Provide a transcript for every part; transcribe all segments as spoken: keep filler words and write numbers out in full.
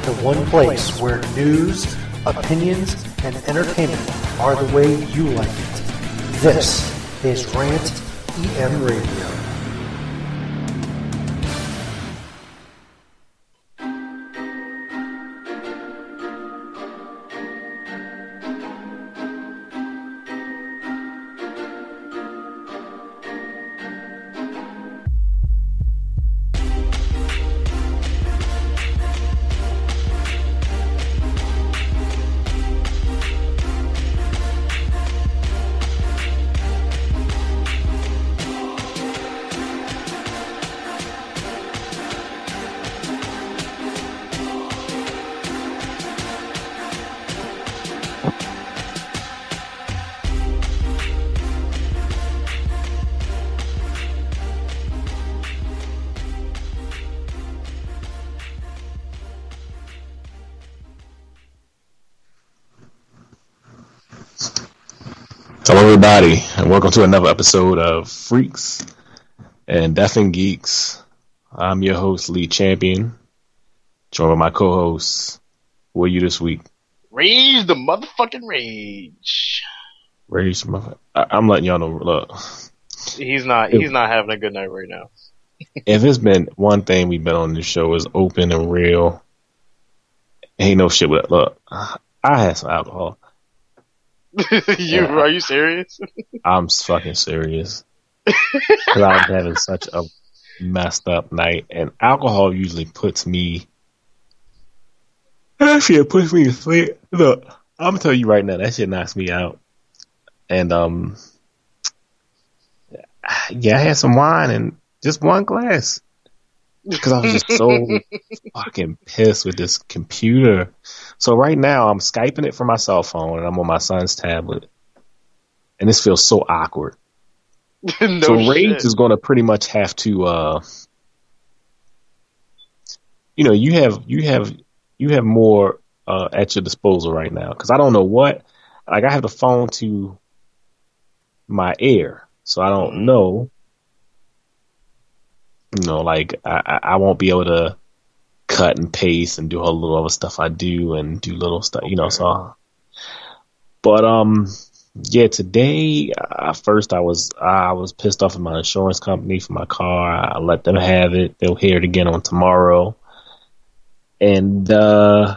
the one place where news, opinions, and entertainment are the way you like it. This is Rant E M Radio. Hello, everybody, and welcome to another episode of Freaks and Deafing Geeks. I'm your host, Lee Champion, joined by my co-hosts. Who are you this week? Rage the motherfucking rage. Rage, motherfucker. I'm letting y'all know. Look, he's not. He's not having a good night right now. If it's been one thing we've been on this show is open and real. Ain't no shit with it. Look, I had some alcohol. you yeah. Are you serious? I'm fucking serious. Because I'm having such a messed up night, and alcohol usually puts me. Actually, it puts me to sleep. Look, I'm gonna tell you right now, that shit knocks me out. And um, yeah, I had some wine and just one glass because I was just so fucking pissed with this computer. So right now I'm Skyping it from my cell phone and I'm on my son's tablet, and this feels so awkward. no so shit. Rage is going to pretty much have to, uh, you know, you have you have you have more uh, at your disposal right now because I don't know what. Like I have the phone to my ear, so I don't mm-hmm. know. You know, like I, I won't be able to cut and paste and do all the little other stuff I do and do little stuff, you know. So, but um, yeah, today uh, first I was I was pissed off at my insurance company for my car. I let them have it. They'll hear it again on tomorrow. And uh,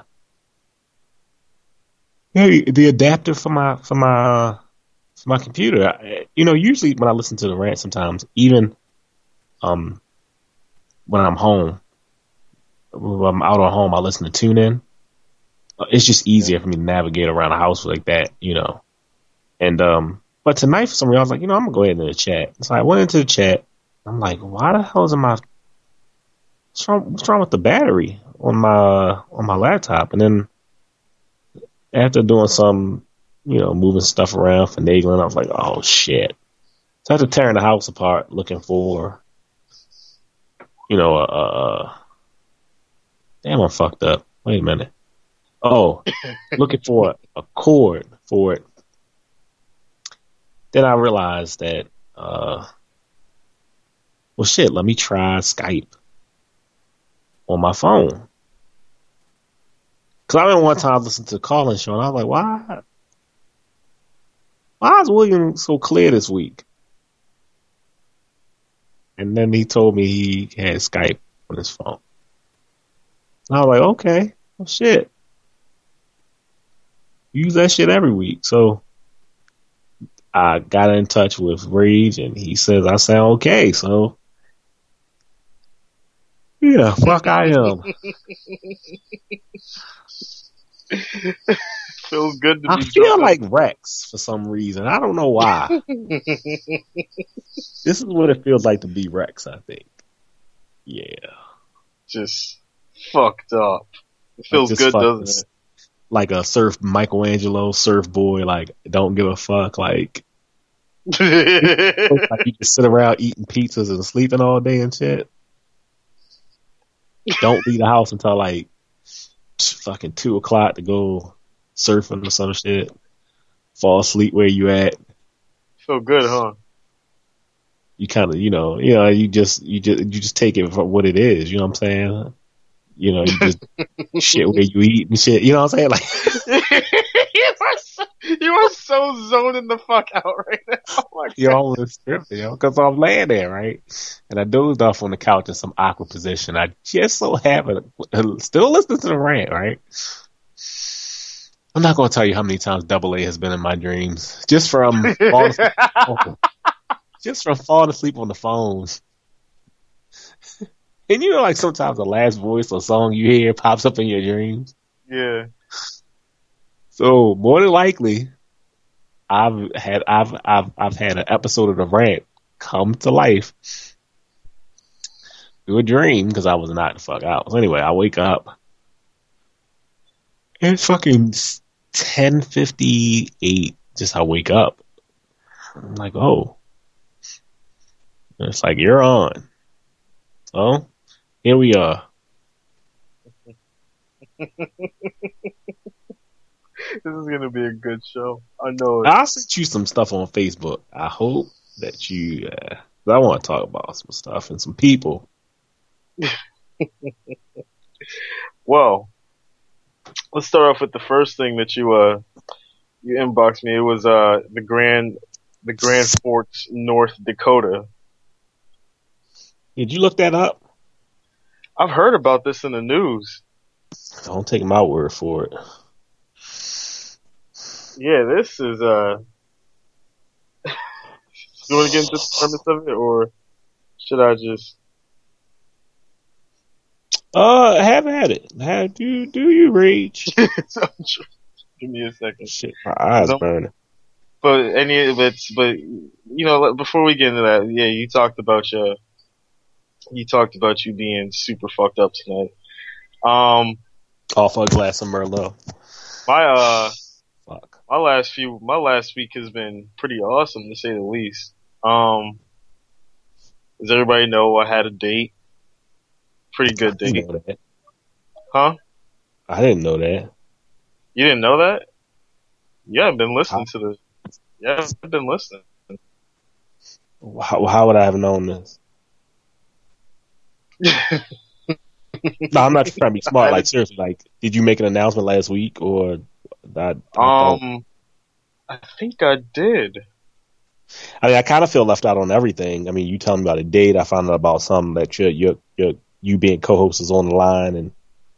hey, the adapter for my for my for my computer. I, you know, usually when I listen to the rant, sometimes even um. when I'm home, when I'm out on home, I listen to TuneIn. It's just easier for me to navigate around the house like that, you know. And um, but tonight, for some reason, I was like, you know, I'm gonna go ahead into the chat. So I went into the chat. I'm like, why the hell is my what's wrong, what's wrong with the battery on my on my laptop? And then after doing some, you know, moving stuff around, finagling, I was like, oh shit. So I had to tear the house apart looking for. You know, uh, uh, damn, I'm fucked up. Wait a minute. Oh, looking for a cord for it. Then I realized that, uh, well, shit, let me try Skype on my phone. Because I remember one time I listened to the call-in show, and I was like, why? Why is William so clear this week? And then he told me he had Skype on his phone. And I was like, okay, well, shit. Use that shit every week. So I got in touch with Rage, and he says I sound okay. So, yeah, fuck I am. Feels good to I be feel jumping. like Rex for some reason. I don't know why. This is what it feels like to be Rex, I think. Yeah. Just fucked up. It feels like good, doesn't it? Like a surf Michelangelo surf boy, like don't give a fuck, like, like you just sit around eating pizzas and sleeping all day and shit. Don't leave the house until like fucking two o'clock to go surfing or some shit. Fall asleep where you at. Feel good, huh? You kind of, you know, you know, you just, you just, you just take it for what it is. You know what I'm saying? you know, you just shit where you eat and shit. You know what I'm saying? Like, you are so, you are so zoning the fuck out right now. Oh my you're God. all in the strip, you know, because I'm laying there, right? And I dozed off on the couch in some awkward position. I just so happen still listening to the rant, right? I'm not going to tell you how many times Double A has been in my dreams, just from falling asleep, just from falling asleep on the phone. And you know, like sometimes the last voice or song you hear pops up in your dreams. Yeah. So more than likely, I've had I've I've I've had an episode of the rant come to life through a dream because I was knocked the fuck out. So anyway, I wake up. It's fucking ten fifty-eight. Just I wake up. I'm like, oh. And it's like, you're on. So here we are. This is gonna be a good show. I know it. I'll send you some stuff on Facebook. I hope that you. Uh, I want to talk about some stuff and some people. Well, let's start off with the first thing that you uh you inboxed me. It was uh the Grand the Grand Forks, North Dakota. Did you look that up? I've heard about this in the news. Don't take my word for it. Yeah, this is uh. You want to get into the premise of it, or should I just? Uh, have at it. Have do do you rage? Give me a second. Shit, my eyes Don't- burning. But any, but but you know, before we get into that, yeah, you talked about your, you talked about you being super fucked up tonight. Um, Off a glass of Merlot. my uh, Fuck. my last few, my last week has been pretty awesome to say the least. Um, does everybody know I had a date? Pretty good I didn't date, know that. huh? I didn't know that. You didn't know that? Yeah, I've been listening to the. Yeah, I've been listening. How, how would I have known this? No, I'm not trying to be smart. Like seriously, like did you make an announcement last week or that? I, Um, I think I did. I mean, I kind of feel left out on everything. I mean, you telling me about a date. I found out about something that your your your you being co-host is on the line, and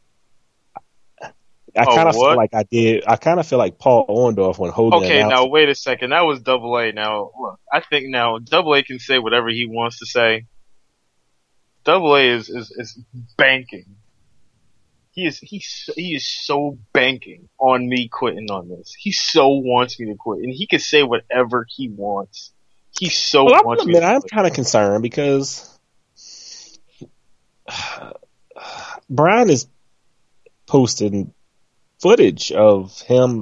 I Oh, kind of what? feel like I did. I kind of feel like Paul Orndorff when Hogan Okay, announced. now wait a second. That was Double A. Now, look, I think now Double A can say whatever he wants to say. Double A is, is, is banking. He is, he's, he is so banking on me quitting on this. He so wants me to quit, and he can say whatever he wants. He so Well, I wants me admit, to I'm quit. kind of concerned because Brian is posting footage of him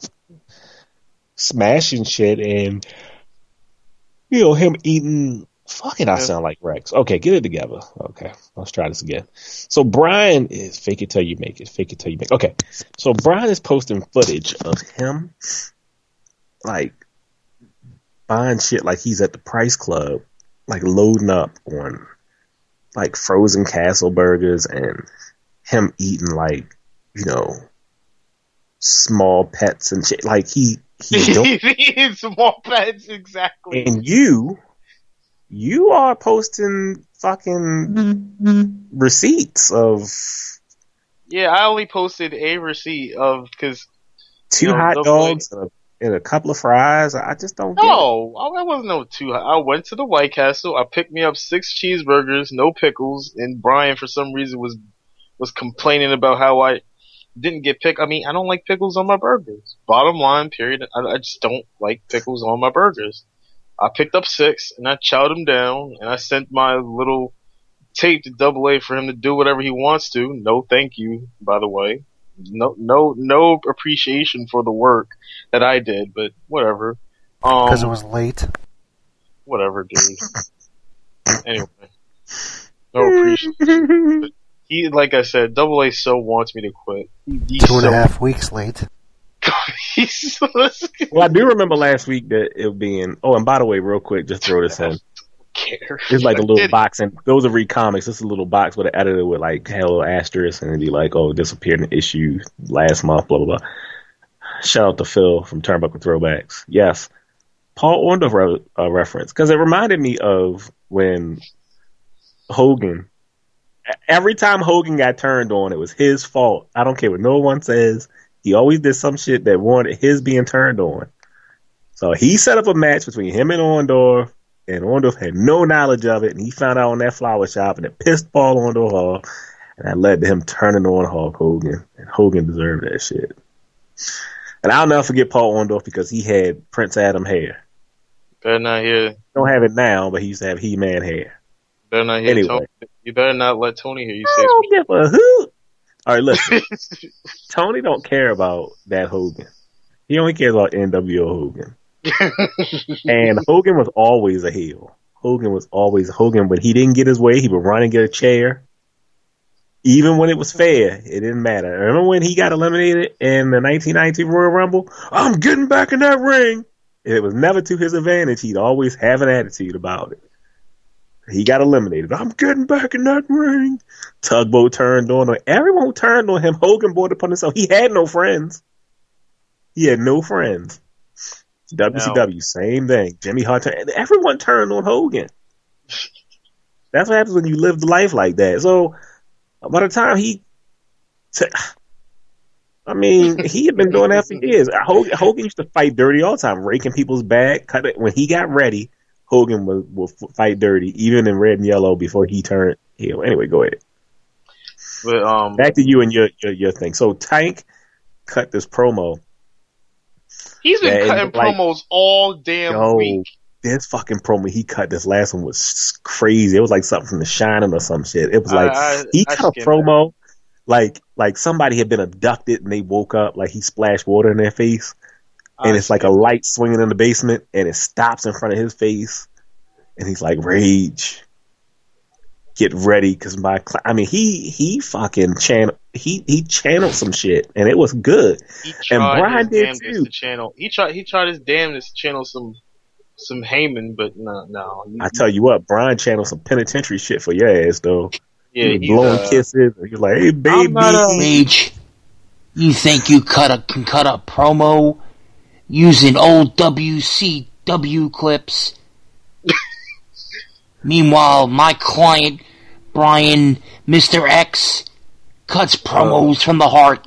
smashing shit and, you know, him eating. Fuck it, I Yeah. sound like Rex. Okay, get it together. Okay, let's try this again. So Brian is fake it till you make it. Fake it till you make it. Okay, so Brian is posting footage of him, like, buying shit like he's at the Price Club, like loading up on, like, frozen castle burgers and him eating, like, you know, small pets and shit. Like, he, he's doing. He eats small pets, exactly. And you, you are posting fucking receipts of Yeah, I only posted a receipt of, cause, two You know, hot Double A- dogs and a, and a couple of fries. I just don't get it. no, I I wasn't no too high. I went to the White Castle, I picked me up six cheeseburgers, no pickles, and Brian for some reason was, was complaining about how I didn't get pick. I mean, I don't like pickles on my burgers. Bottom line, period. I, I just don't like pickles on my burgers. I picked up six and I chowed them down and I sent my little tape to Double A for him to do whatever he wants to. No thank you, by the way. No, no, no appreciation for the work that I did, but whatever. Um, Because it was late. whatever, dude. Anyway. No appreciation. But he, like I said, Double A so wants me to quit. He, he's Two and so, a half weeks late. he's so, Well, I do remember last week that it being. Oh, and by the way, real quick, just throw this in. care. It's like a I little did. box, and those are read comics. It's a little box with an editor with like hello asterisk, and it'd be like, oh, this appeared in the issue last month, blah blah blah. Shout out to Phil from Turnbuckle Throwbacks. Yes, Paul Orndorff re- uh, reference, because it reminded me of when Hogan. Every time Hogan got turned on, it was his fault. I don't care what no one says. He always did some shit that wanted his being turned on. So he set up a match between him and Orndorff, and Orndorff had no knowledge of it, and he found out on that flower shop, and it pissed Paul Orndorff off, and that led to him turning on Hulk Hogan, and Hogan deserved that shit. And I'll never forget Paul Orndorff because he had Prince Adam hair. Better not hear. Don't have it now, but he used to have He-Man hair. Better not hear. Anyway. Tony, you better not let Tony hear you I say. don't give a hoot. All right, listen. Tony don't care about that Hogan. He only cares about N W O Hogan. And Hogan was always a heel. Hogan was always Hogan. When he didn't get his way, he would run and get a chair. Even when it was fair, it didn't matter. Remember when he got eliminated in the nineteen ninety-two Royal Rumble? I'm getting back in that ring. It was never to his advantage. He'd always have an attitude about it. He got eliminated. I'm getting back in that ring. Tugboat turned on him. Everyone turned on him. Hogan brought it upon himself. He had no friends. He had no friends. W C W, no. Same thing. Jimmy Hart, everyone turned on Hogan. That's what happens when you live the life like that. So by the time he, t- I mean, he had been doing that for years. Hogan, Hogan used to fight dirty all the time, raking people's back. Cut it when he got ready. Hogan will, will fight dirty, even in red and yellow, before he turned heel. Anyway, go ahead. But um, back to you and your your, your thing. So Tank cut this promo. He's been cutting like, promos all damn yo, week. This fucking promo he cut this last one was crazy. It was like something from The Shining or some shit. It was like I, I, he I cut a promo that. like like somebody had been abducted and they woke up, like he splashed water in their face. And I it's like a light swinging in the basement, and it stops in front of his face, and he's like, "Rage, get ready," because my, cl-. I mean, he he fucking channel, he he channeled some shit, and it was good. He tried and Brian his did too. To channel, he tried he tried his damnedest to channel some some Heyman, but no, no. I tell you what, Brian channeled some penitentiary shit for your ass though. Yeah, he was blowing uh, kisses. And he's like, "Hey, baby, Rage, you think you cut a can cut a promo?" Using old W C W clips. Meanwhile, my client, Brian, Mister X, cuts promos from the heart.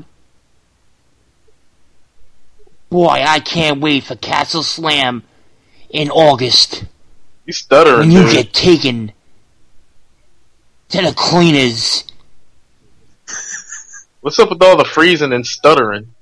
Boy, I can't wait for Castle Slam in August. You stuttering, when you dude. get taken to the cleaners. What's up with all the freezing and stuttering?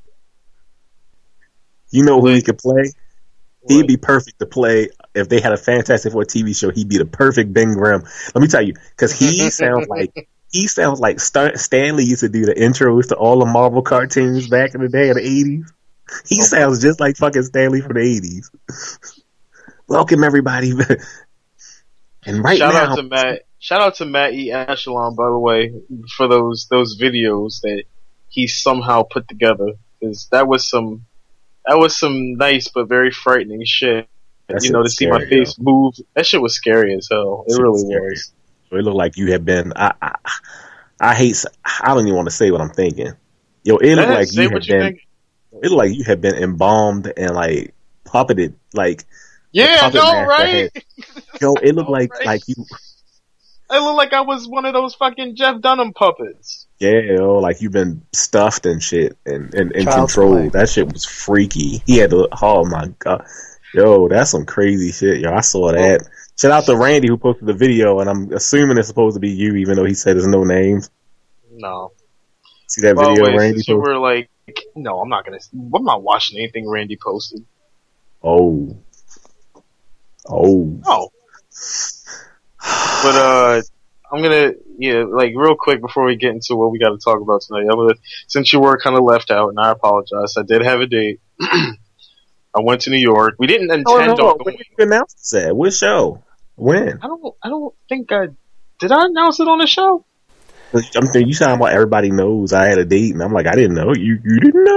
You know who he could play? What? He'd be perfect to play if they had a Fantastic Four T V show. He'd be the perfect Ben Grimm. Let me tell you, because he sounds like he sounds like Stan- Stanley used to do the intros to all the Marvel cartoons back in the day in the eighties. He okay. sounds just like fucking Stanley from the eighties. Welcome everybody, and right shout now, out to Matt. Shout out to Matt E. Ashelon, by the way, for those those videos that he somehow put together. Because that was some. That was some nice but very frightening shit. That you know, to see my face yo. move. That shit was scary as hell. It really scary. was. It looked like you had been. I, I, I hate. I don't even want to say what I'm thinking. Yo, it looked like you had been. Think? It looked like you had been embalmed and like puppeted, like. Yeah, no, right? Had, yo, it looked like right. like you. It looked like I was one of those fucking Jeff Dunham puppets. Yeah, yo, like you've been stuffed and shit and, and, and controlled. That shit was freaky. He had to, oh my god. Yo, that's some crazy shit, yo. I saw that. Oh. Shout out to Randy who posted the video, and I'm assuming it's supposed to be you, even though he said there's no names. No. See that well, video wait, Randy posted? You were like, no, I'm not gonna, I'm not watching anything Randy posted. Oh. Oh. Oh. But, uh, I'm gonna, yeah, like, real quick before we get into what we gotta talk about tonight, I'm gonna, since you were kinda left out, and I apologize, I did have a date. I went to New York. We didn't intend oh, no, on going. When did you announce that? What show? When? I don't, I don't think I, did I announce it on the show? I'm thinking, you sound like everybody knows I had a date, and I'm like, I didn't know. You, you didn't know?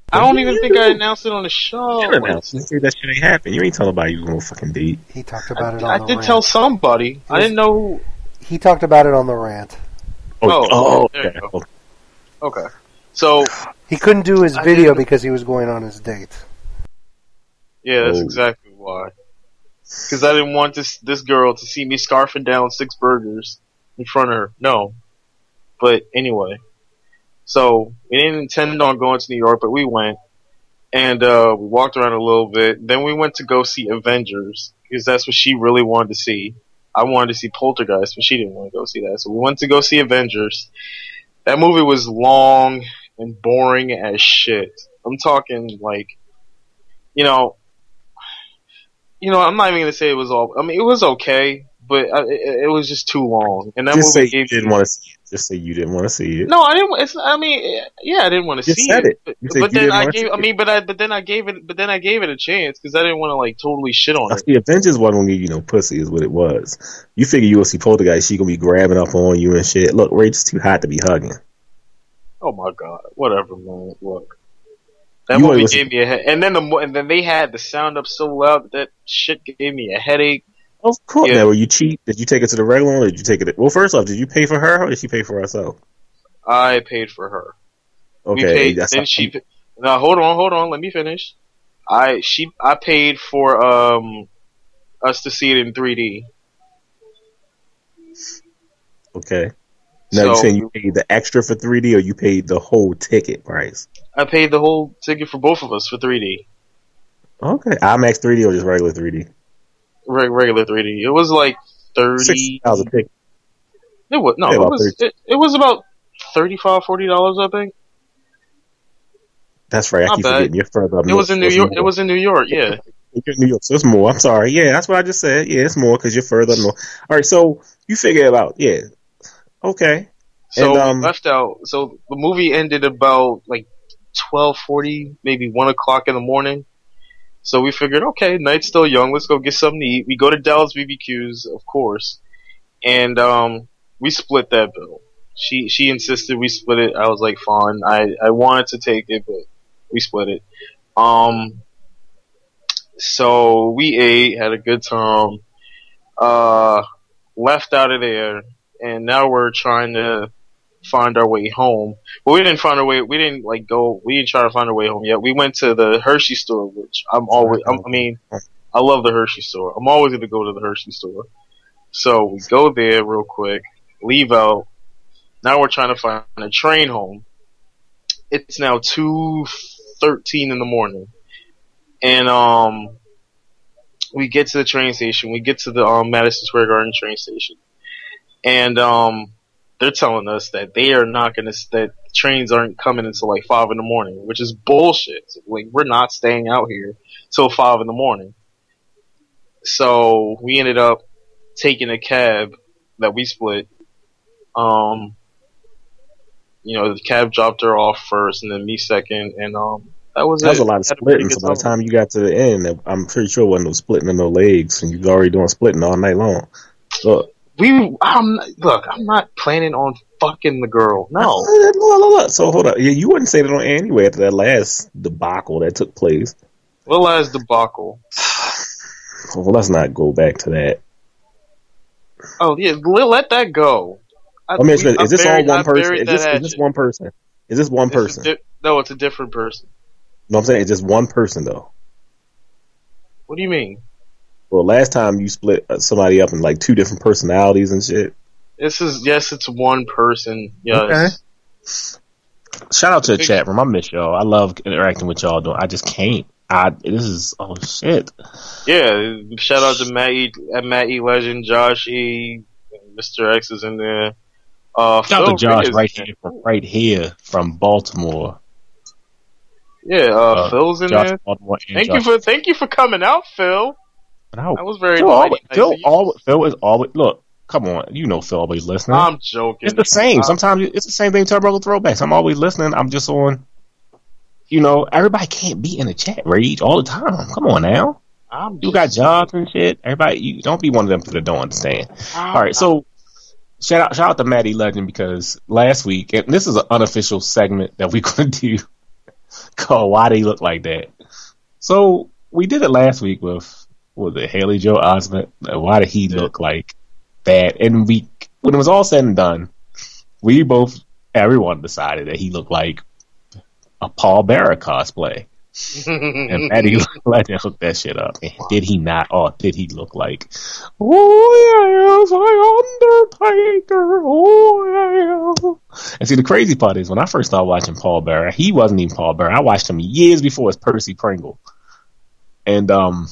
I don't even think I announced it on the show. You announced it. That shit ain't happen. You ain't telling nobody you was gonna fucking date. He talked about I, it on I the did rant. tell somebody. I didn't know who. He talked about it on the rant. Oh, Oh, oh there okay. you go. Okay. So, He couldn't do his I video didn't- because he was going on his date. yeah, that's Oh. exactly why. Because I didn't want this this girl to see me scarfing down six burgers in front of her. No. But anyway. So, we didn't intend on going to New York, but we went. And uh, we walked around a little bit. Then we went to go see Avengers, because that's what she really wanted to see. I wanted to see Poltergeist, but she didn't want to go see that. So we went to go see Avengers. That movie was long and boring as shit. I'm talking like, you know, you know, I'm not even gonna say it was all. I mean, it was okay, but I, it, it was just too long. And that Just say movie you gave didn't want to see it. Just say you didn't want to see it. No, I didn't. It's, I mean, yeah, I didn't want to Just see said it. it. But, You said but you then didn't I wanna gave. see I mean, but I. But then I gave it. But then I gave it a chance because I didn't want to like totally shit on it. The Avengers wasn't gonna give you no pussy, is what it was. You figure you will see Poltergeist, she gonna be grabbing up on you and shit. Look, Rachel's too hot to be hugging. Oh my god! Whatever, man. Look, that You movie wanna gave me a head. And then the mo- and then they had the sound up so loud that, that shit gave me a headache. Of course. Yeah. Now, were you cheap? Did you take it to the regular one, or did you take it? Well, first off, did you pay for her, or did she pay for herself? I paid for her. Okay, We paid. that's Then not- she. Now hold on, hold on. Let me finish. I she I paid for um us to see it in three D. Okay. Now So- you saying you paid the extra for three D, or you paid the whole ticket price? I paid the whole ticket for both of us for three D. Okay, IMAX three D or just regular three D? Re- regular three D. It was like thirty. Six thousand ticket. It was no. Yeah, It about was. It, it was about thirty-five, forty dollars, I think. That's right. I Not keep bad. forgetting. You're further up It north, was in so New it's York. more. It was in New York. Yeah. You're in New York, so it's more. I'm sorry. Yeah, that's what I just said. Yeah, it's more because you're further up north. All right, so you figure about yeah. Okay. So And, um, we left out. So the movie ended about like twelve forty, maybe one o'clock in the morning. So we figured, okay, night's still young. Let's go get something to eat. We go to Dallas B B Q's, of course, and um, we split that bill. She she insisted we split it. I was like, fine. I I wanted to take it, but we split it. Um, so we ate, had a good time. Uh, left out of there, and now we're trying to find our way home. But we didn't find our way. We didn't like go. We didn't try to find our way home yet. We went to the Hershey store, which I'm always. I'm, I mean, I love the Hershey store. I'm always going to go to the Hershey store. So we go there real quick, leave out. Now we're trying to find a train home. It's now two thirteen in the morning, and um, we get to the train station. We get to the um, Madison Square Garden train station, and um. They're telling us that they are not gonna, that trains aren't coming until like five in the morning, which is bullshit. Like, we're not staying out here till five in the morning. So we ended up taking a cab that we split. Um, you know, the cab dropped her off first, and then me second, and um, that was That was it. a lot of We had a pretty splitting. good So by the time. time you got to the end, I'm pretty sure it wasn't no splitting of no legs, and you was already doing splitting all night long. Look, We, I'm look, I'm not planning on fucking the girl. No. look, look, look. So hold on. Yeah, you wouldn't say that on air anyway after that last debacle that took place. What last debacle? Well, let's not go back to that. Oh yeah, let, let that go. I, I mean, is we- I this buried- all one I person? buried Is that this, is hatchet. this one person? Is this one It's a person? di- no, it's a different person. No, I'm saying it's just one person though. What do you mean? Well, last time you split uh, somebody up in like two different personalities and shit. This is yes, it's one person. Yes. Shout out to the chat room. I miss y'all. I love interacting with y'all. Though I just can't. I this is oh shit. Yeah. Shout out to Matt E, uh, Matt E Legend, Josh E, Mister X is in there. Uh, Shout out Phil to Josh Reyes right is in here from right here from Baltimore. there. Yeah, uh, Uh, Phil's in Josh there. Baltimore and Thank Josh. you for thank you for coming out, Phil. No. That was very Phil, nice. always, Phil, always, Phil is always look. Come on, you know Phil always listening. I'm joking. It's the same. I'm- Sometimes it's the same thing. Turbo Throwbacks. I'm always listening. I'm just on. You know, everybody can't be in the chat rage all the time. Come on now. I'm You got just- jobs and shit. Everybody, you don't be one of them that don't understand. I'm- All right, so shout out, shout out to Maddie Legend because last week, and this is an unofficial segment that we're gonna do. called Why They Look Like That. So we did it last week with, what was it, Haley Joel Osment? Why did he look like that? And we, when it was all said and done, we both, everyone decided that he looked like a Paul Bearer cosplay. And Maddie Legend hooked that shit up. And did he not? Or did he look like, oh yes, I Undertaker, oh yeah. And see, the crazy part is, when I first started watching Paul Bearer, he wasn't even Paul Bearer. I watched him years before as Percy Pringle. And, um,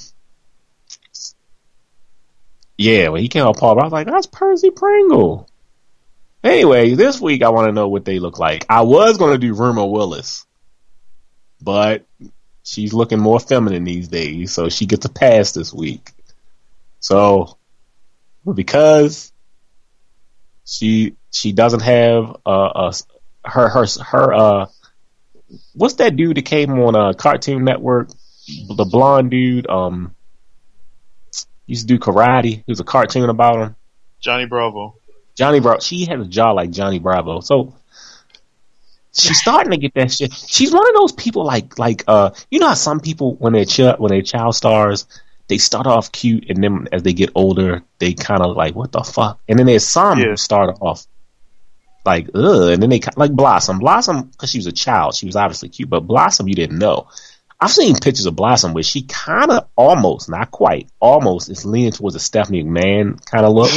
yeah, when he came out Paul Bearer, I was like, that's Percy Pringle. Anyway, this week I want to know what they look like. I was going to do Rumor Willis, but she's looking more feminine these days, so she gets a pass this week. So, because she she doesn't have uh, a her her her uh what's that dude that came on uh, Cartoon Network, the blonde dude, um used to do karate. There was a cartoon about him. Johnny Bravo. Johnny Bravo. She had a jaw like Johnny Bravo, so. She's starting to get that shit. She's one of those people like like uh you know how some people when they're ch- when they're child stars, they start off cute and then as they get older they kind of like what the fuck, and then there's some yeah. who start off like ugh, and then they like Blossom Blossom because she was a child, she was obviously cute, but Blossom you didn't know. I've seen pictures of Blossom where she kind of almost, not quite, almost is leaning towards a Stephanie McMahon kind of look.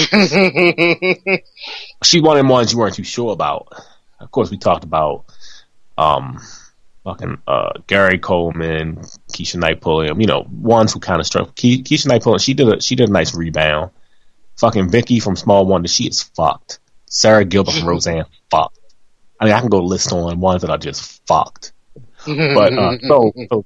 She's one of them ones you weren't too sure about. Of course, we talked about um, fucking uh, Gary Coleman, Keisha Knight Pulliam, you know, ones who kind of struck. Ke- Keisha Knight Pulliam, she did a she did a nice rebound. Fucking Vicky from Small Wonder, she is fucked. Sarah Gilbert from Roseanne, fucked. I mean, I can go list on ones that are just fucked. But uh, so, so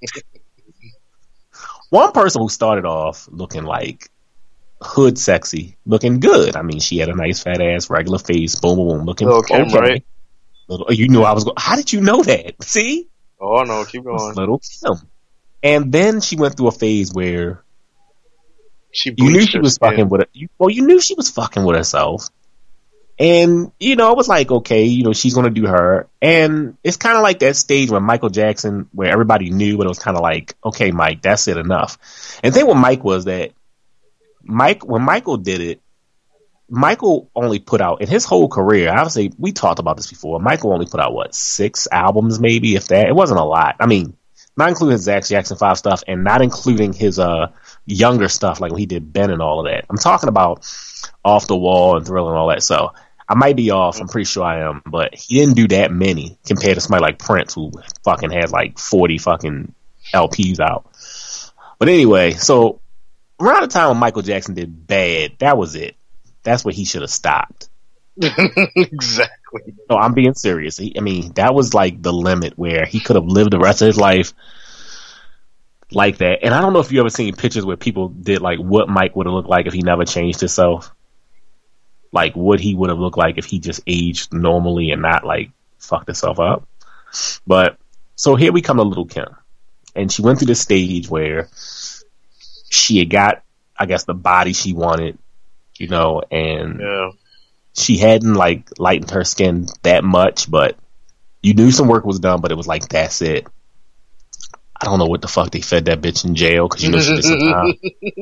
one person who started off looking like hood sexy, looking good. I mean, she had a nice fat ass, regular face, boom, boom, boom, looking okay. okay. Right? Little, you knew I was going. How did you know that? See? Oh no, keep going. Little Kim. And then she went through a phase where she you knew she her was skin. fucking with it. You, well, you knew she was fucking with herself. And, you know, it was like, okay, you know, she's going to do her. And it's kind of like that stage when Michael Jackson, where everybody knew, but it was kind of like, okay, Mike, that's it, enough. And the thing with Mike was that Mike, when Michael did it, Michael only put out, in his whole career, obviously, we talked about this before, Michael only put out, what, six albums maybe, if that? It wasn't a lot. I mean, not including his Zach Jackson five stuff, and not including his uh younger stuff, like when he did Ben and all of that. I'm talking about Off the Wall and Thriller and all that, so I might be off, I'm pretty sure I am, but he didn't do that many compared to somebody like Prince, who fucking had like forty fucking L Ps out. But anyway, so around the time when Michael Jackson did Bad, that was it. That's where he should have stopped. Exactly. No, I'm being serious. He, I mean, that was like the limit where he could have lived the rest of his life like that. And I don't know if you ever seen pictures where people did like what Mike would have looked like if he never changed himself. Like what he would have looked like if he just aged normally and not like fucked himself up. But so here we come to Little Kim. And she went through this stage where she had got, I guess, the body she wanted. You know, and yeah. she hadn't like lightened her skin that much, but you knew some work was done, but it was like, that's it. I don't know what the fuck they fed that bitch in jail, because you know she did some time.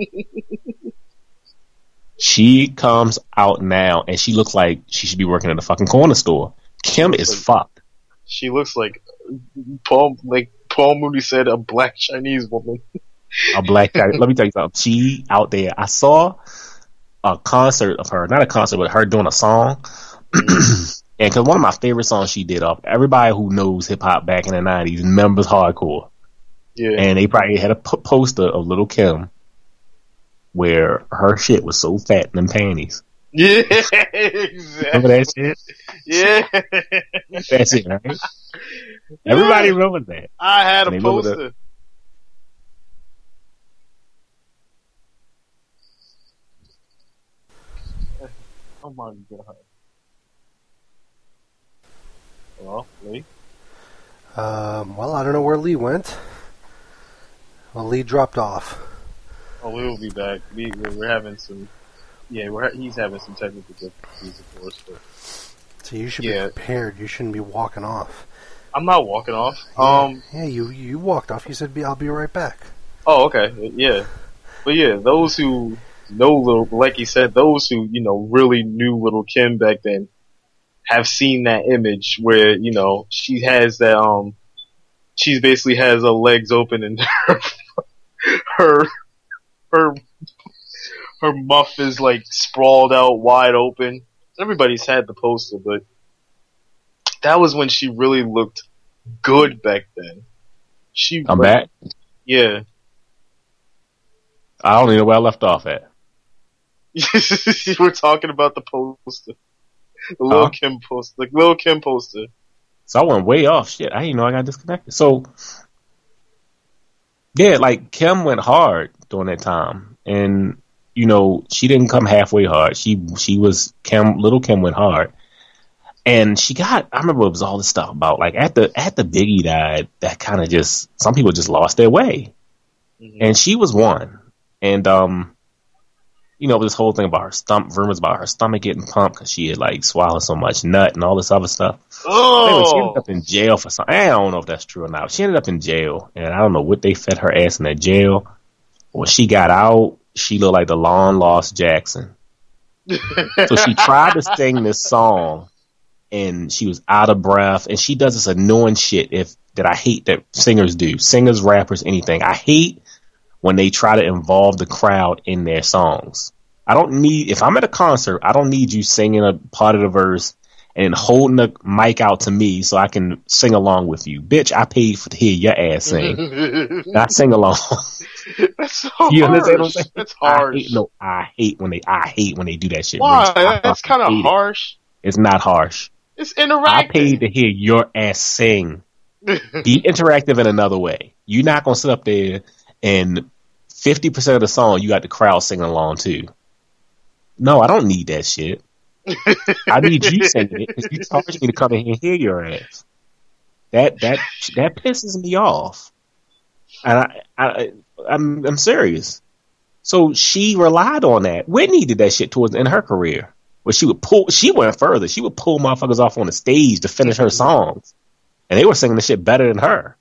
She comes out now and she looks like she should be working at a fucking corner store. Kim is like, fucked. She looks like Paul, like Paul Mooney said, a black Chinese woman. A black Chinese. Let me tell you something. She out there. I saw a concert of her, not a concert, but her doing a song. And because one of my favorite songs she did off, everybody who knows hip hop back in the nineties remembers Hardcore. Yeah. And they probably had a p- poster of Little Kim where her shit was so fat in them panties. Yeah, exactly. Remember that shit? Yeah. That's it, right? Everybody Yeah. remembers that. I had a And they remember poster. the- Oh my god. Well, Lee? Um, well, I don't know where Lee went. Well, Lee dropped off. Oh, Lee will be back. We, we're having some, yeah, we're, he's having some technical difficulties, of course, but So you should Yeah. be prepared. You shouldn't be walking off. I'm not walking off. Yeah, Um, yeah, you you walked off. You said, "Be, I'll be right back." oh, okay, yeah. But yeah, those who know Little, like he said, those who, you know, really knew Little Kim back then have seen that image where, you know, she has that, um, she basically has her legs open and her, her, her, her muff is like sprawled out wide open. Everybody's had the poster, but that was when she really looked good back then. She, I'm like, back. yeah. I don't even know where I left off at. We're talking about the poster. The Lil Huh? Kim poster. The Lil Kim poster. So I went way off. Shit, I didn't know I got disconnected. So, yeah, like Kim went hard during that time, and you know she didn't come halfway hard. She she was Kim. Little Kim went hard, and she got. I remember it was all this stuff about like at the at the Biggie died. That kind of just some people just lost their way, Mm-hmm. and she was one. And um, you know this whole thing about her stomach, rumors about her stomach getting pumped because she had like swallowed so much nut and all this other stuff. Anyway, she ended Oh, up in jail for something. I don't know if that's true or not. She ended up in jail, and I don't know what they fed her ass in that jail. When she got out, she looked like the long lost Jackson. So she tried to sing this song, and she was out of breath. And she does this annoying shit if that I hate that singers do. Singers, rappers, anything. I hate when they try to involve the crowd in their songs. I don't need, if I'm at a concert, I don't need you singing a part of the verse and holding the mic out to me so I can sing along with you. Bitch, I paid for to hear your ass sing. Not sing along. that's so You harsh. understand what I'm saying? That's I harsh. hate, no, I hate when they I hate when they do that shit. Why? Rich. I That's kind of fucking hate it. harsh. It's not harsh. It's I interactive. paid to hear your ass sing. Be interactive in another way. You're not gonna sit up there and fifty percent of the song you got the crowd singing along too. No, I don't need that shit. I need you singing it because you charged me to come in here and hear your ass. That that that pisses me off, and I, I I'm I'm serious. So she relied on that. Whitney did that shit towards in her career, where she would pull. She went further. She would pull motherfuckers off on the stage to finish her songs, and they were singing the shit better than her.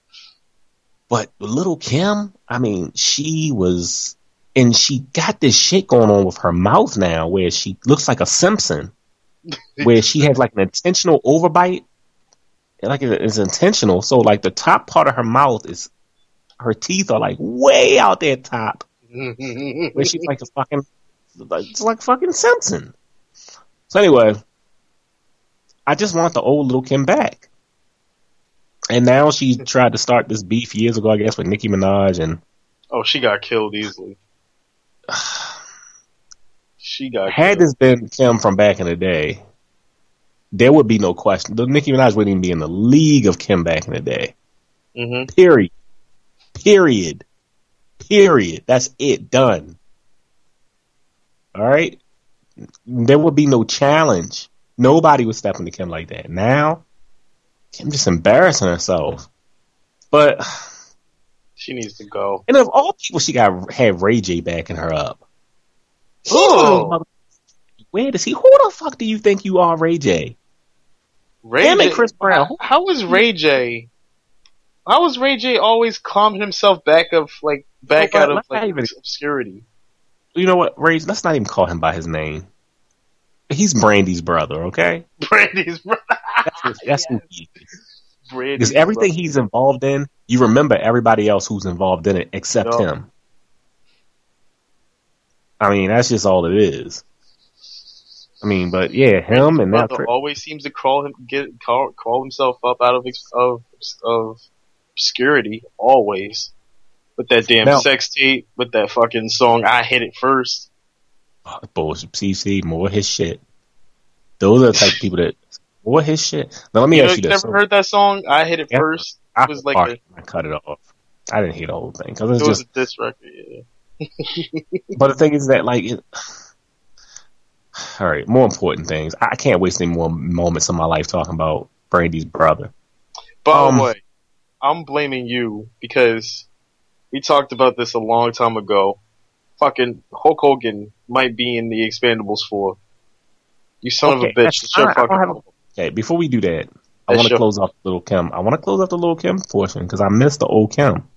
But Little Kim, I mean, she was, and she got this shit going on with her mouth now, where she looks like a Simpson, where she has like an intentional overbite, like it's intentional. So like the top part of her mouth is, her teeth are like way out there top, where she's like a fucking, like, it's like fucking Simpson. So anyway, I just want the old Little Kim back. And now she tried to start this beef years ago, I guess, with Nicki Minaj, and Oh, she got killed easily. She got had killed. this been Kim from back in the day, there would be no question. The Nicki Minaj wouldn't even be in the league of Kim back in the day. Mm-hmm. Period. Period. Period. That's it. Done. All right? There would be no challenge. Nobody would step into Kim like that. Now, Kim just embarrassing herself. But, She needs to go. and of all people, she got had Ray J backing her up. He's one of those Oh, mother- Where does he? Who the fuck do you think you are, Ray J? Ray Damn J. it, Chris Brown. Who- How was Ray J? How was Ray J always calmed himself back of like back You know out what? of Let's not like even- obscurity? You know what, Ray? Let's not even call him by his name. He's Brandy's brother, okay? Brandy's brother. That's, his, that's who he is. Brandy's Because everything brother. he's involved in, you remember everybody else who's involved in it except No. him. I mean, that's just all it is. I mean, but yeah, him and that. brother always seems to crawl him get call, crawl himself up out of ex- of of obscurity always with that damn Now- sex tape with that fucking song I Hit It First. Oh, bullshit. C C, more his shit. Those are the type of people that more his shit. Now let me You, ask know, you you this. never heard that song I Hit It Yeah. First? I, It was like I, a, I cut it off. I didn't hear the whole thing because it it's was just. a diss record. Yeah. But the thing is that like. It, all right, more important things. I can't waste any more moments of my life talking about Brandy's brother. By Um, the way, I'm blaming you because we talked about this a long time ago. Fucking Hulk Hogan might be in the Expendables four. You son Okay, of a bitch. that's It's your fine. I don't fucking have a- fault. Okay, before we do that, I want to sure. close off Little Kim. I want to close off the Little Kim portion because I miss the old Kim.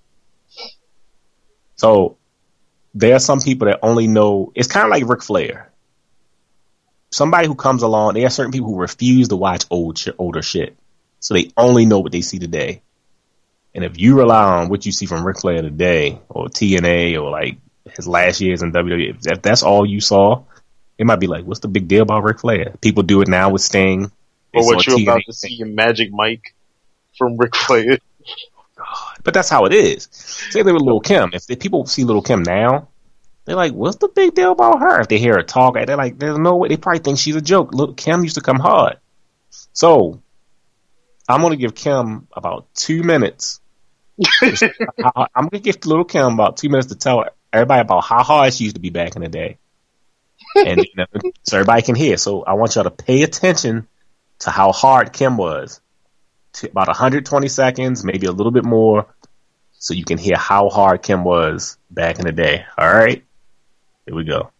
So there are some people that only know. It's kind of like Ric Flair. Somebody who comes along, there are certain people who refuse to watch old sh- older shit. So they only know what they see today. And if you rely on what you see from Ric Flair today, or T N A, or like his last years in W W E, if that's all you saw, it might be like, what's the big deal about Ric Flair? People do it now with Sting. Or what you're T N A about to see in Magic Mike from Ric Flair. God, but that's how it is. Same thing with Lil' Kim. If the people see Lil' Kim now, they're like, what's the big deal about her? If they hear her talk, they're like, there's no way. They probably think she's a joke. Lil' Kim used to come hard. So I'm going to give Kim about two minutes. I'm going to give Lil' Kim about two minutes to tell everybody about how hard she used to be back in the day. And you know, so everybody can hear. So I want y'all to pay attention to how hard Kim was. To about one hundred twenty seconds, maybe a little bit more, so you can hear how hard Kim was back in the day. All right? Here we go.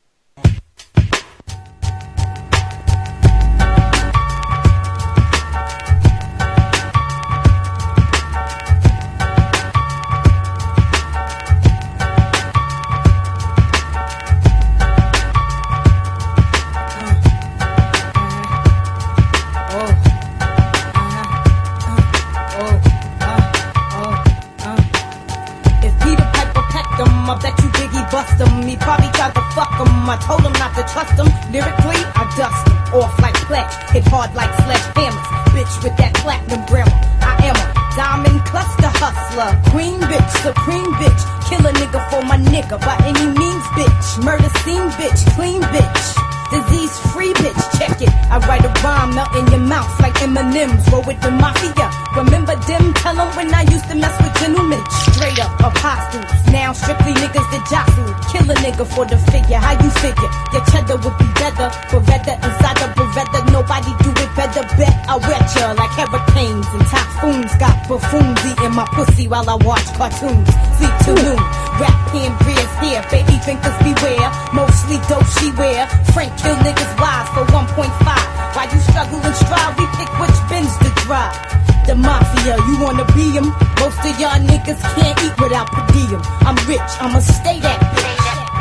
I told him not to trust him. Lyrically, I dust him off like flesh. Hit hard like sledgehammers. Bitch with that platinum grammar. I am a diamond cluster hustler. Queen bitch, supreme bitch. Kill a nigga for my nigga by any means, bitch. Murder scene, bitch. Clean bitch. Disease free bitch. Check it. I write a rhyme melt in your mouth like M and M's. Roll with the mafia. Remember them? Tell them when I used to mess with gentlemen. Straight up apostles. Now strictly niggas that jostle. Kill a nigga for the figure. How you figure? Your cheddar would be better. Beretta inside the Beretta. Nobody do it better. Bet I wet ya like hurricanes and typhoons. Got buffoons eating my pussy while I watch cartoons. Sleep till noon. Rap hand Bria's here. Baby thinkers beware. Mostly dope she wear. Frank kill niggas wise for one point five. While you struggle and strive, we pick which bins to drive. The mafia, you wanna be him? Most of y'all niggas can't eat without per diem. I'm rich, I'ma stay that bitch.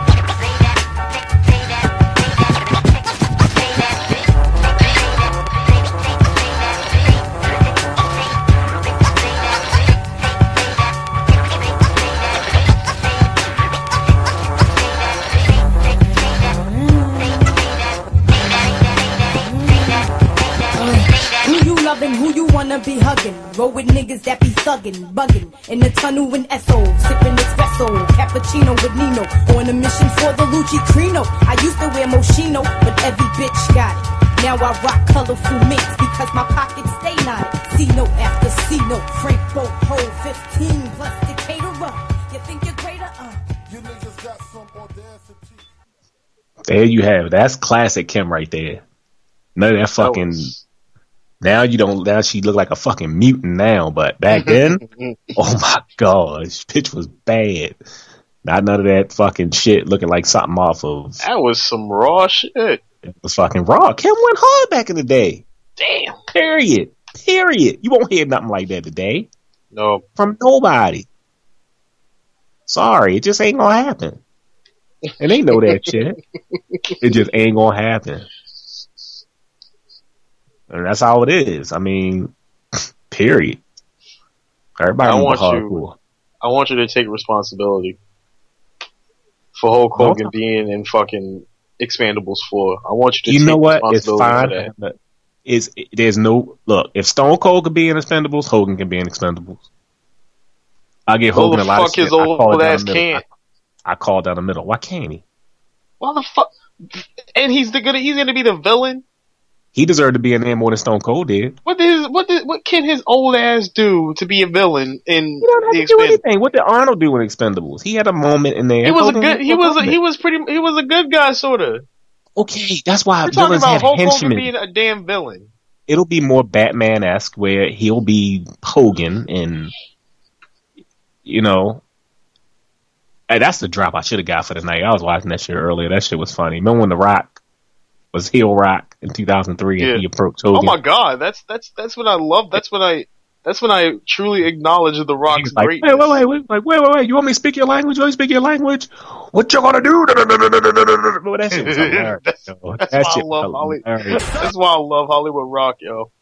Who you wanna be hugging? Roll with niggas that be thuggin', buggin'. In the tunnel in S O, sippin' espresso. Cappuccino with Nino, on a mission for the Lucci Crino. I used to wear Moschino, but every bitch got it. Now I rock colorful mints because my pockets stay knotted. C note after C note, Frank Boat, hold fifteen plus the caterer. You think you're greater? Uh. You niggas got some audacity. There you have it. That's classic Kim right there. None of that fucking... That was... Now you don't. Now she look like a fucking mutant now, but back then, oh my gosh, bitch was bad. Not none of that fucking shit looking like something off of. That was some raw shit. It was fucking raw. Kim went hard back in the day. Damn. Period. Period. You won't hear nothing like that today. No. From nobody. Sorry, it just ain't gonna happen. And they know that shit. It just ain't gonna happen. And that's how it is. I mean, period. Everybody I want hardcore. you. I want you to take responsibility for Hulk Hogan no. being in fucking Expendables four. I want you to. You take know what? It's responsibility fine. For Is there's no look. If Stone Cold could be in Expendables, Hogan can be in Expendables. I get Hogan a lot of shit. His old, old ass can't. I, I call down the middle. Why can't he? Why the fuck? And he's the gonna he's gonna be the villain. He deserved to be in there more than Stone Cold did. What did what did what can his old ass do to be a villain in he don't have the to do anything. What did Arnold do in Expendables? He had a moment in there. He was Hogan a good. He was a, he was pretty. He was a good guy, sorta. Okay, that's why We're villains talking about have Hulk henchmen. Hogan being a damn villain. It'll be more Batman-esque, where he'll be Hogan, and you know, hey, that's the drop I should have got for the night. I was watching that shit earlier. That shit was funny. Remember when The Rock was Heel Rock in two thousand three, Yeah. and he approached Hogan. Oh my God, that's that's that's when I love. That's when I that's when I truly acknowledge the He Rock's was like, wait, greatness. wait, wait, wait, like, wait, wait, wait, you want me to speak your language? You want me to speak your language? What you gonna do? Well, that shit was hilarious. That's, yo. that's That why I shit love was Holly. hilarious. That's why I love Hollywood Rock, yo.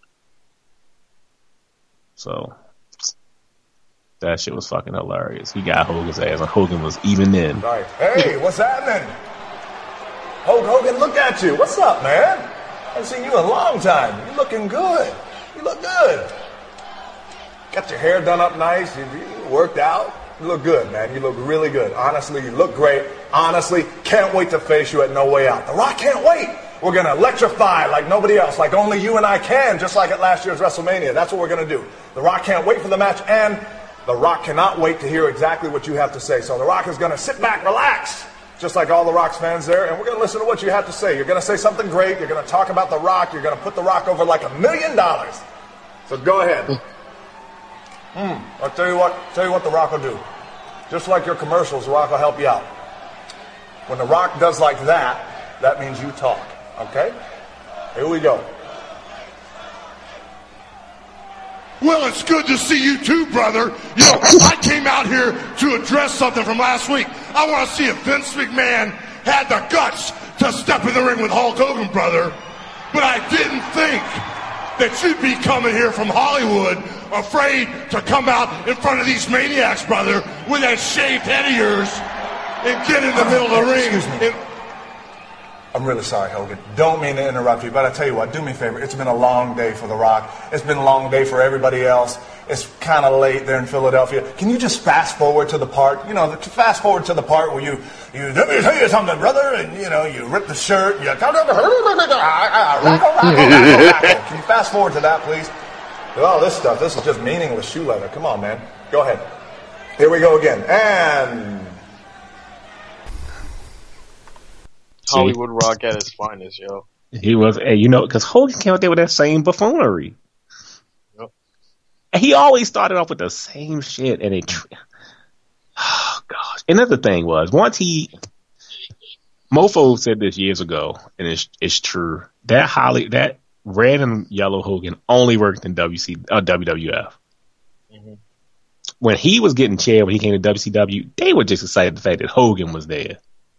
So that shit was fucking hilarious. He got Hogan's ass, and Hogan was even then. Right. Hey, what's happening? Hulk Hogan, look at you. What's up, man? I haven't seen you in a long time. You looking good. You look good. Got your hair done up nice. You, you worked out. You look good, man. You look really good. Honestly, you look great. Honestly, can't wait to face you at No Way Out. The Rock can't wait. We're going to electrify like nobody else, like only you and I can, just like at last year's WrestleMania. That's what we're going to do. The Rock can't wait for the match, and The Rock cannot wait to hear exactly what you have to say. So The Rock is going to sit back, relax, just like all the Rock's fans there, and we're going to listen to what you have to say. You're going to say something great. You're going to talk about The Rock. You're going to put The Rock over like a million dollars. So go ahead. Hmm. I'll tell you what, tell you what The Rock will do. Just like your commercials, The Rock will help you out. When The Rock does like that, that means you talk. Okay? Here we go. Well, it's good to see you too, brother. You know, I came out here to address something from last week. I want to see if Vince McMahon had the guts to step in the ring with Hulk Hogan, brother. But I didn't think that you'd be coming here from Hollywood afraid to come out in front of these maniacs, brother, with that shaved head of yours and get in the middle of the ring. Excuse me. And, I'm really sorry, Hogan. Don't mean to interrupt you, but I tell you what, do me a favor. It's been a long day for The Rock. It's been a long day for everybody else. It's kind of late there in Philadelphia. Can you just fast forward to the part, you know, the, fast forward to the part where you, you, let me tell you something, brother, and, you know, you rip the shirt, you, can you fast forward to that, please? All this stuff, this is just meaningless shoe leather. Come on, man. Go ahead. Here we go again. And... Hollywood Rock at his finest, yo. He was, hey, you know, because Hogan came out there with that same buffoonery. Yep. And he always started off with the same shit, and it. Oh gosh! Another thing was once he, Mofo said this years ago, and it's it's true. That Holly, that red and yellow Hogan only worked in W C, uh, W W F. Mm-hmm. When he was getting chaired, when he came to W C W, they were just excited the fact that Hogan was there.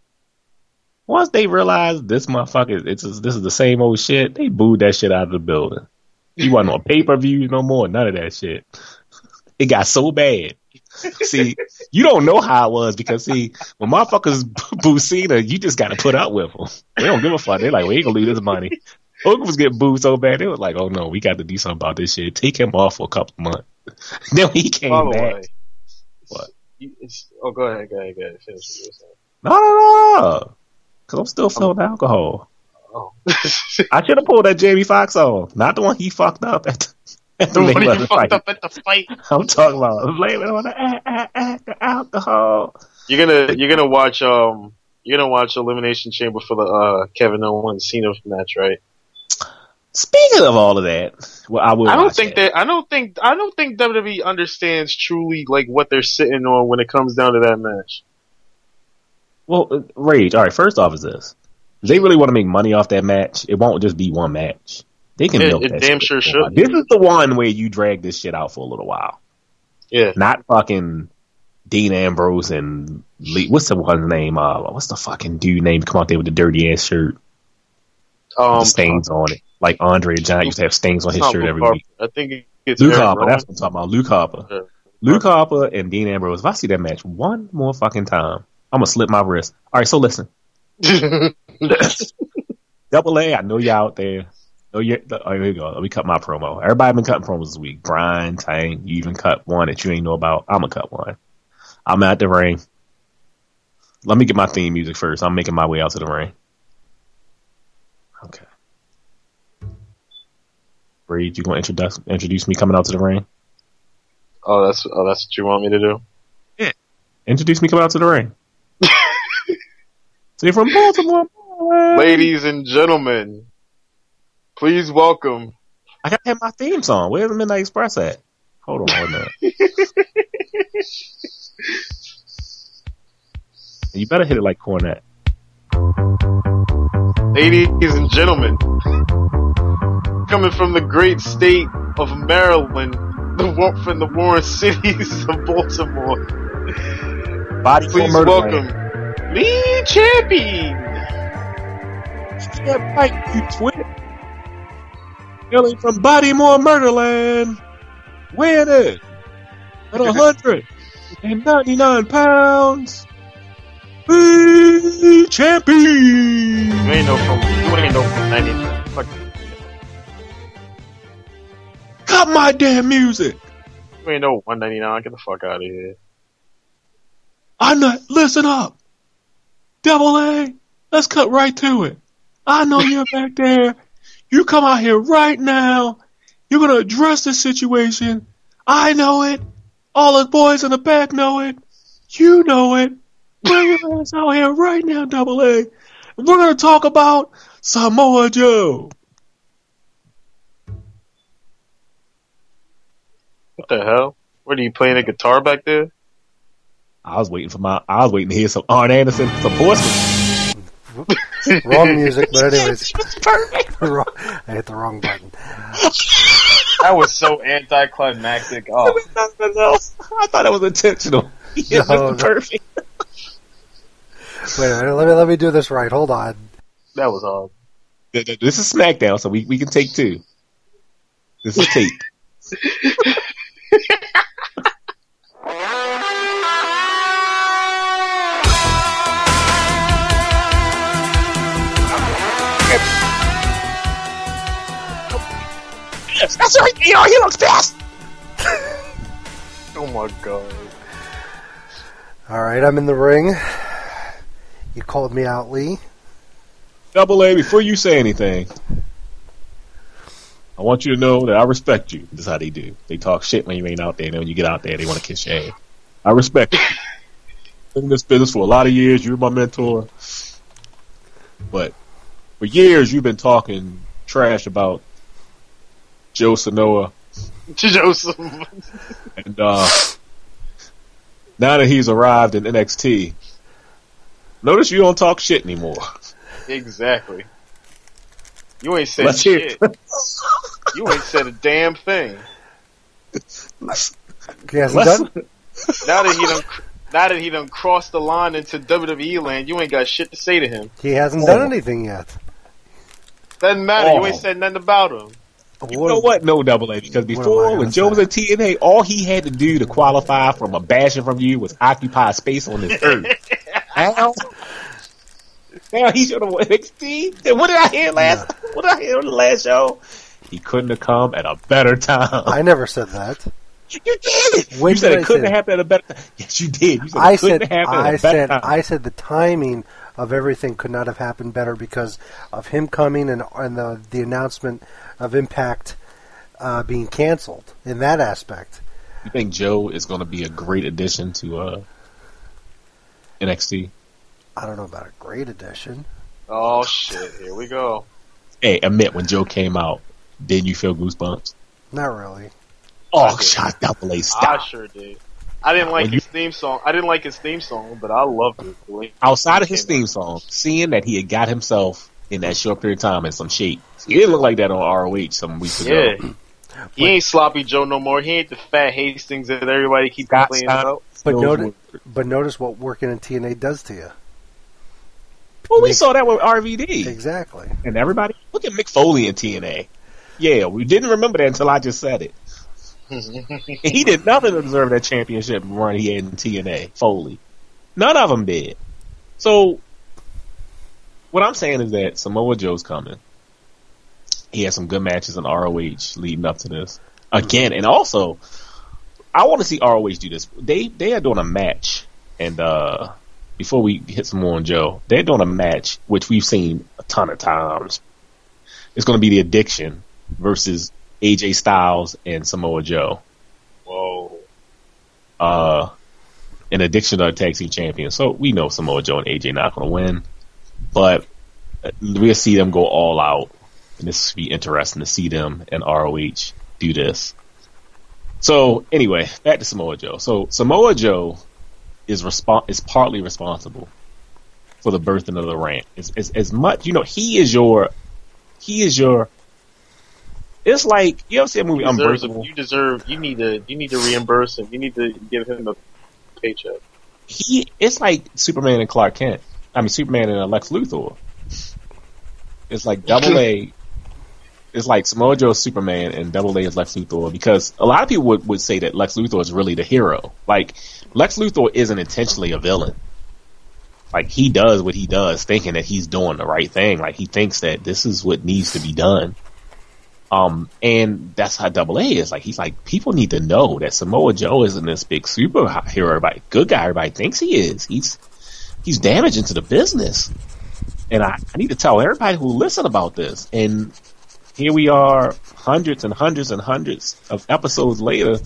Once they realized this motherfucker, it's this is the same old shit, they booed that shit out of the building. He wasn't on pay-per-view no more, none of that shit. It got so bad. See, you don't know how it was because, see, when motherfuckers boo Cena, you just got to put up with them. They don't give a fuck. They're like, we ain't going to lose this money. Hogan was getting booed so bad, they was like, oh no, we got to do something about this shit. Take him off for a couple months. Then when he came By the back. way, What? It's, oh, go ahead, go ahead, go ahead. Finish what you were saying. No, no, no. Because I'm still selling alcohol. Oh. I should have pulled that Jamie Foxx on. Not the one he fucked up at the, at the What you Mayweather fucked fight. up at the fight? I'm talking about blame it on the, ah, ah, ah, the alcohol. You're gonna you're gonna watch um you're gonna watch Elimination Chamber for the uh Kevin Owens Cena match, right? Speaking of all of that, well, I will. I don't watch think that. that I don't think I don't think W W E understands truly like what they're sitting on when it comes down to that match. Well, uh, Rage. All right. First off, is this? If they really want to make money off that match, it won't just be one match. They can It- milk it that damn shit sure for a should. while. This is the one where you drag this shit out for a little while. Yeah. Not fucking Dean Ambrose and Lee. What's the one's name? Uh, what's the fucking dude name? Come out there with the dirty ass shirt, with Um, the stains on it. Like Andre the Giant used to have stains on his not shirt Luke every Harper. week. I think it's Luke Eric Harper. Rowan. That's what I'm talking about. Luke Harper. Yeah. Luke Harper and Dean Ambrose. If I see that match one more fucking time, I'm gonna slip my wrist. All right, so listen. Double A, I know you out there. Oh, yeah. Oh, here we go. Let me cut my promo. Everybody been cutting promos this week. Brian, Tank, you even cut one that you ain't know about. I'm gonna cut one. I'm at the ring. Let me get my theme music first. I'm making my way out to the ring. Okay. Reed, you gonna introduce introduce me coming out to the ring? Oh, that's oh, that's what you want me to do? Yeah. Introduce me coming out to the ring. So you're from Baltimore. boy. Ladies and gentlemen, please welcome. I gotta have my theme song. Where's the Midnight Express at? Hold on, hold on. You better hit it like Cornette. Ladies and gentlemen, coming from the great state of Maryland, the war from the Warren cities of Baltimore, Body please for welcome Lee Champion. Yeah, right, you twit. Hailing from Bodymore, Murderland, weighing in at one hundred ninety-nine pounds, Lee Champion. You ain't no from, you ain't no from ninety-nine. Fuck. Cut my damn music. You ain't no one ninety-nine. Get the fuck out of here. I'm not, listen up. Double A, let's cut right to it. I know you're back there. You come out here right now. You're going to address this situation. I know it. All the boys in the back know it. You know it. Bring your ass out here right now, Double A. And we're going to talk about Samoa Joe. What the hell? What are you playing a guitar back there? I was waiting for my, I was waiting to hear some Arn Anderson, some Horseman. Wrong music, but anyways. Perfect. Wrong, I hit the wrong button. That was so anticlimactic. Oh. I thought it was intentional. Yeah, No, no. perfect. Wait a minute, let me let me do this right. Hold on. That was hard. This is SmackDown, so we, we can take two. This is tape. That's right. You know, he looks fast. Oh my god. All right, I'm in the ring. You called me out, Lee. Double A, before you say anything, I want you to know that I respect you. This is how they do. They talk shit when you ain't out there, and then when you get out there, they want to kiss your ass. I respect you. Been in this business for a lot of years. You're my mentor. But for years, you've been talking trash about Joe Sanoa. Joseph. And uh, now that he's arrived in N X T, notice you don't talk shit anymore. Exactly. You ain't said Let's hear shit. it. You ain't said a damn thing. He hasn't done. Now that he done, now that he done crossed the line into W W E land, you ain't got shit to say to him. He hasn't done anything yet. Doesn't matter. Oh. You ain't said nothing about him. You know what? No, Double A, because What am I before, gonna when Joe say? was at T N A, all he had to do to qualify from a bashing from you was occupy space on this earth. Now, now he should have won N X T. What did I hear last? Yeah. What did I hear on the last show? He couldn't have come at a better time. I never said that. You did. When you said did it I couldn't say have happened at a better time. Yes, you did. You said I it couldn't said. have happened at I a better said. time. I said the timing of everything could not have happened better because of him coming and and the the announcement of Impact uh, being canceled in that aspect. You think Joe is going to be a great addition to uh, N X T? I don't know about a great addition. Oh shit! Here we go. Hey, admit when Joe came out, didn't you feel goosebumps? Not really. Oh, did. shot Double A, I stop. sure did. I didn't like When his theme song. I didn't like his theme song, but I loved it. The way Outside of he his came theme song, seeing that he had got himself in that short period of time in some shape. He didn't look like that on R O H some weeks out. ago. Yeah. He ain't sloppy Joe no more. He ain't the fat Hastings that everybody keeps Scott complaining Steiner about. But knows notice, what- but notice what working in T N A does to you. Well, we Mick- saw that with R V D. Exactly. And everybody, look at Mick Foley in T N A. Yeah, we didn't remember that until I just said it. And he did nothing to deserve that championship run he had in T N A, Foley. None of them did. So, what I'm saying is that Samoa Joe's coming. He had some good matches in R O H leading up to this. Again, and also, I want to see R O H do this. They they are doing a match, and uh, before we hit some more on Joe, they're doing a match, which we've seen a ton of times. It's going to be the Addiction versus A J Styles and Samoa Joe. Whoa. Uh, an Addiction are tag team champions. So we know Samoa Joe and A J not going to win, but we'll see them go all out. And this will be interesting to see them and R O H do this. So anyway, back to Samoa Joe. So Samoa Joe is respon- is partly responsible for the birthing of the rant. It's, it's, as much, you know, he is your, he is your. It's like you ever see a movie You deserve, Unbreakable? you deserve. You need to. You need to reimburse him. You need to give him a paycheck. He, it's like Superman and Clark Kent. I mean, Superman and Lex Luthor. It's like Double A. It's like Samoa Joe's Superman and Double A is Lex Luthor, because a lot of people would, would say that Lex Luthor is really the hero. Like, Lex Luthor isn't intentionally a villain. Like, he does what he does thinking that he's doing the right thing. Like, he thinks that this is what needs to be done. Um, and that's how Double A is. Like, he's like, people need to know that Samoa Joe isn't this big superhero, everybody, good guy everybody thinks he is. He's, he's damaging to the business. And I, I need to tell everybody who listen about this. And here we are, hundreds and hundreds and hundreds of episodes later,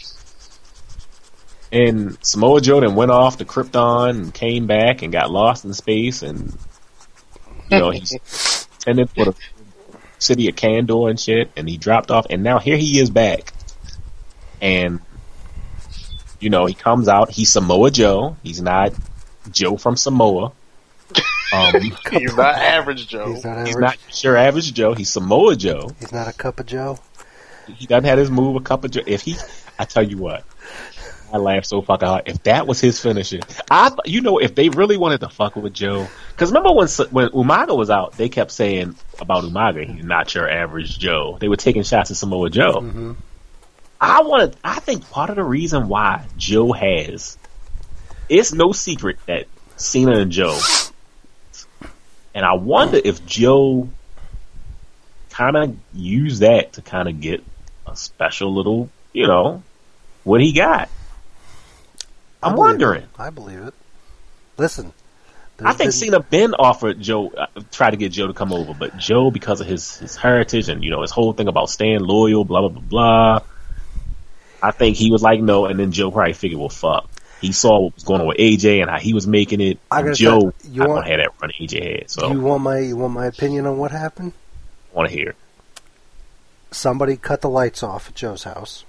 and Samoa Joe then went off to Krypton and came back and got lost in space, and you know he's intended for the city of Kandor and shit, and he dropped off, and now here he is back, and you know he comes out, he's Samoa Joe, he's not Joe from Samoa. Um, He's not average Joe. He's not average. He's not sure average Joe. He's Samoa Joe. He's not a cup of Joe. He doesn't have his move a cup of Joe. If he, I tell you what, I laugh so fucking hard. If that was his finisher, I, you know, if they really wanted to fuck with Joe, because remember when when Umaga was out, they kept saying about Umaga, he's not your average Joe. They were taking shots at Samoa Joe. Mm-hmm. I want to. I think part of the reason why Joe has, it's no secret that Cena and Joe. And I wonder if Joe kind of used that to kind of get a special little, you know, what he got. I'm I wondering. It. I believe it. Listen. I think been... Cena Ben offered Joe, uh, tried to get Joe to come over, but Joe, because of his, his heritage and, you know, his whole thing about staying loyal, blah, blah, blah, blah, I think he was like, no, and then Joe probably figured, well, fuck. He saw what was going on with A J and how he was making it. I gotta Joe, tell, you I want, don't have that run A J had. So you want my you want my opinion on what happened? I want to hear. Somebody cut the lights off at Joe's house,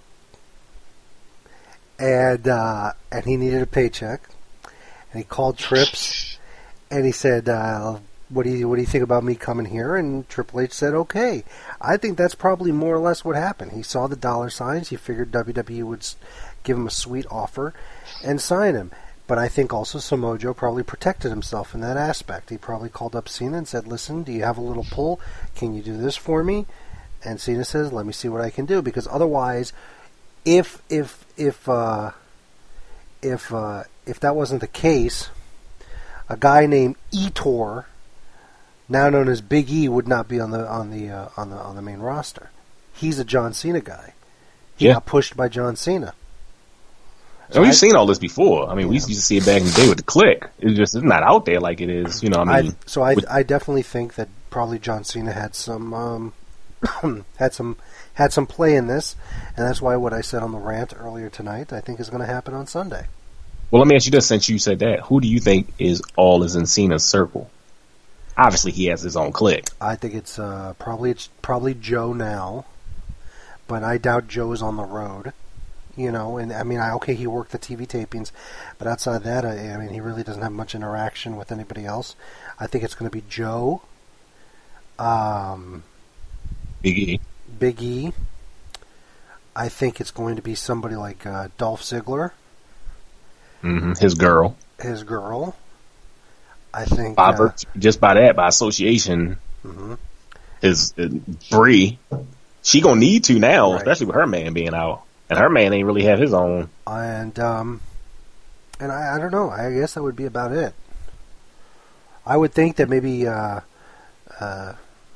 and uh, and he needed a paycheck, and he called Trips, and he said, uh, "What do you what do you think about me coming here?" And Triple H said, "Okay." I think that's probably more or less what happened. He saw the dollar signs. He figured W W E would give him a sweet offer and sign him. But I think also Samoa Joe probably protected himself in that aspect. He probably called up Cena and said, listen, do you have a little pull? Can you do this for me? And Cena says, let me see what I can do. Because otherwise, if if if uh, if uh, if that wasn't the case, a guy named Etor, now known as Big E, would not be on the on the uh, on the on the main roster. He's a John Cena guy. He Yeah. got pushed by John Cena. And we've I- seen all this before. I mean, we Yeah. used to see it back in the day with the Click. It's just it's not out there like it is. You know, I mean, I, so I, with- I definitely think that probably John Cena had some um, had some had some play in this, and that's why what I said on the rant earlier tonight I think is going to happen on Sunday. well, let me ask you this: since you said that, who do you think is all is in Cena's circle? Obviously, he has his own clique. I think it's uh, probably it's probably Joe now, but I doubt Joe is on the road. You know, and I mean, I, okay, he worked the T V tapings, but outside of that, I, I mean, he really doesn't have much interaction with anybody else. I think it's going to be Joe, um, Big E. Big E. I think it's going to be somebody like uh, Dolph Ziggler, hmm His girl. his girl. I think By uh, virtue, just by that, by association, mhm. his uh, Bree. She gonna need to now, Right. especially with her man being out, and her man ain't really have his own. and um, and I, I don't know. I guess that would be about it. I would think that maybe uh, uh,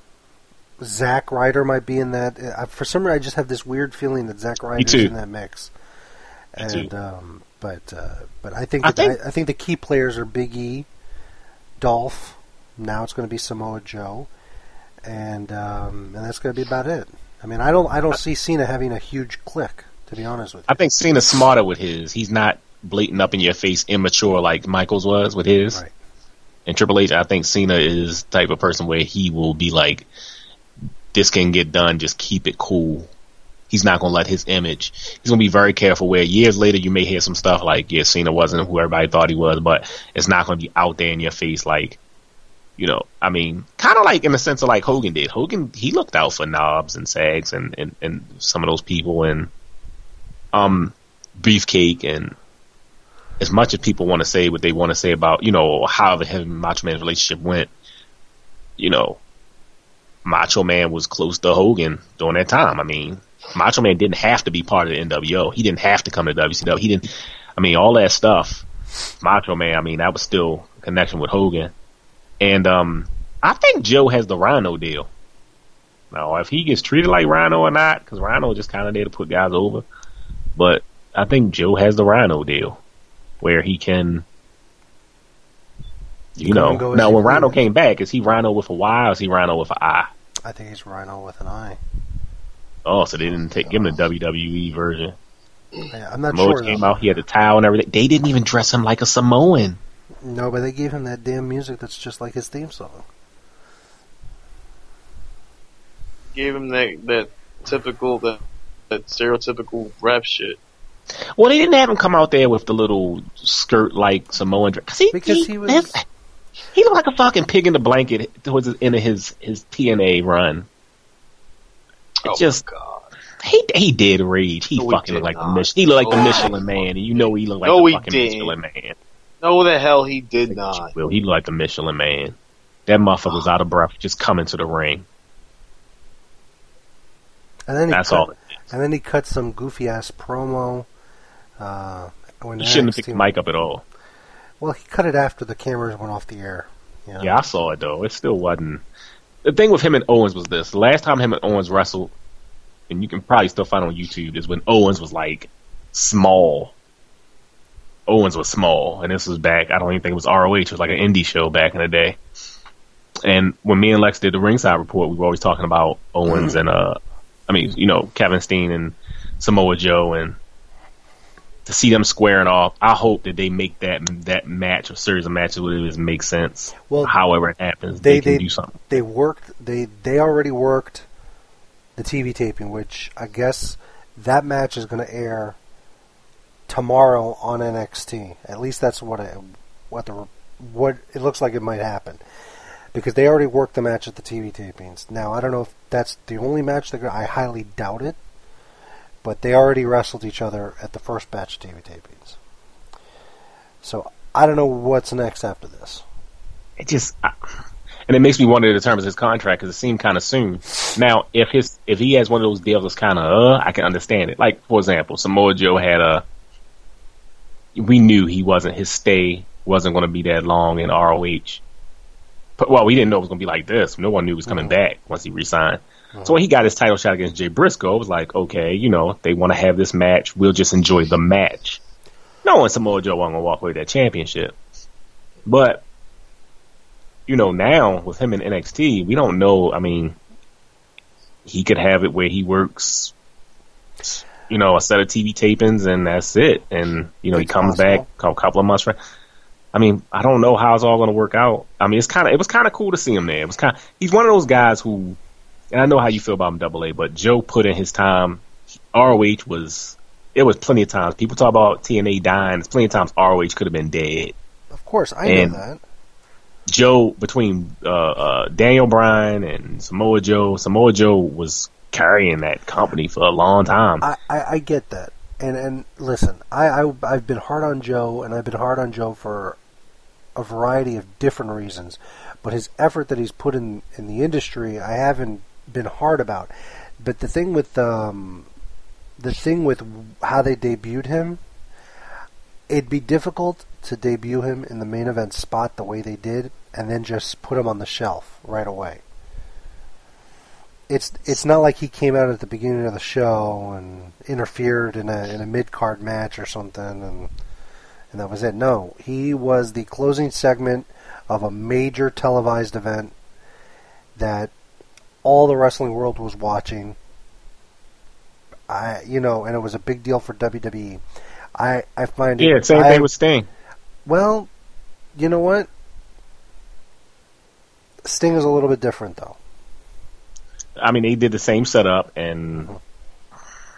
Zack Ryder might be in that. Uh, for some reason, I just have this weird feeling that Zack Ryder's too. in that mix. Me too. And um, but uh, but I think I that, think- I, I think the key players are Big E, Dolph. Now it's going to be Samoa Joe, and um, and that's going to be about it. I mean, I don't I don't see Cena having a huge clique, to be honest with you. I think Cena's smarter with his. He's not blatant up in your face, immature like Michaels was with his. Right. And Triple H, I think Cena is the type of person where he will be like, this can get done, just keep it cool. he's not gonna let his image. He's gonna be very careful. Where years later you may hear some stuff like, yeah, Cena wasn't who everybody thought he was, but it's not gonna be out there in your face like, you know. I mean, kind of like in the sense of like Hogan did. Hogan, he looked out for Knobs and Sags and and, and some of those people and um Beefcake, and as much as people want to say what they want to say about, you know, how the him and Macho Man's relationship went, you know, Macho Man was close to Hogan during that time. I mean, Macho Man didn't have to be part of the N W O. He didn't have to come to W C W. He didn't, I mean, all that stuff, Macho Man, I mean, that was still a connection with Hogan. And um, I think Joe has the Rhino deal. Now, if he gets treated like Rhino or not, because Rhino just kind of there to put guys over, but I think Joe has the Rhino deal, where he can, you know, now when Rhino came back, is he Rhino with a Y or is he Rhino with an I? I think he's Rhino with an I. Oh, so they didn't take give him the W W E version. Yeah, I'm not Samoa sure. Came though. out, he had the towel and everything. They didn't even dress him like a Samoan. No, but they gave him that damn music that's just like his theme song. Gave him that that typical that that stereotypical rap shit. Well, they didn't have him come out there with the little skirt like Samoan dress. He, Because he, he was- his- he looked like a fucking pig in the blanket towards the end of his his T N A run. It Oh just my god! he he did rage. He No, he fucking did looked like the not. Mich- he looked like the No. Michelin Man, and you know he looked like No, the he fucking didn't. Michelin Man. No, the hell he did not. Will he looked like the Michelin Man? That motherfucker was out of breath just coming to the ring. And then he That's cut, all. And then he cut some goofy ass promo. Uh, when He shouldn't have N X picked T the mic up at all. Well, he cut it after the cameras went off the air. You know? Yeah, I saw it though. It still wasn't. The thing with him and Owens was this: the last time him and Owens wrestled, and you can probably still find it on YouTube, is when Owens was like small. Owens was small, and this was back. I don't even think it was R O H. It was like an indie show back in the day. And when me and Lex did the Ringside Report, we were always talking about Owens and uh, I mean, you know, Kevin Steen and Samoa Joe, and to see them squaring off, I hope that they make that that match or series of matches where it make sense. Well, however it happens, they they, can they, do something. they worked. They they already worked the T V taping, which I guess that match is going to air tomorrow on N X T. At least that's what it, what the what it looks like it might happen, because they already worked the match at the T V tapings. Now I don't know if that's the only match they're going to, I highly doubt it, but they already wrestled each other at the first batch of T V tapings. So I don't know what's next after this. It just, I, and it makes me wonder the terms of his contract because it seemed kind of soon. Now, if his if he has one of those deals that's kind of, uh, I can understand it. Like for example, Samoa Joe had a. We knew he wasn't his stay wasn't going to be that long in R O H. But, well, we didn't know it was going to be like this. No one knew he was coming mm-hmm. back once he resigned. Mm-hmm. So when he got his title shot against Jay Briscoe, it was like, okay, you know, they want to have this match. We'll just enjoy the match. No one Samoa Joe wasn't going to walk away with that championship. But, you know, now with him in N X T, we don't know. I mean, he could have it where he works, you know, a set of T V tapings and that's it. And, you know, it's he comes possible. back a couple of months. I mean, I don't know how it's all going to work out. I mean, it's kind of, it was kind of cool to see him there. It was kind of, he's one of those guys who, and I know how you feel about him, Double A, but Joe put in his time. R O H was, it was plenty of times. People talk about T N A dying. There's plenty of times R O H could have been dead. Of course, I and know that. Joe, between uh, uh, Daniel Bryan and Samoa Joe, Samoa Joe was carrying that company for a long time. I, I, I get that. And and listen, I, I, I've been hard on Joe, and I've been hard on Joe for a variety of different reasons. But his effort that he's put in, in the industry, I haven't been hard about. But the thing with um, the thing with how they debuted him, it'd be difficult to debut him in the main event spot the way they did, and then just put him on the shelf right away. It's it's not like he came out at the beginning of the show and interfered in a in a mid card match or something, and and that was it. No, he was the closing segment of a major televised event that all the wrestling world was watching. I you know, and it was a big deal for W W E. I I find it yeah, same I, thing with Sting. Well, you know what? Sting is a little bit different, though. I mean, they did the same setup, and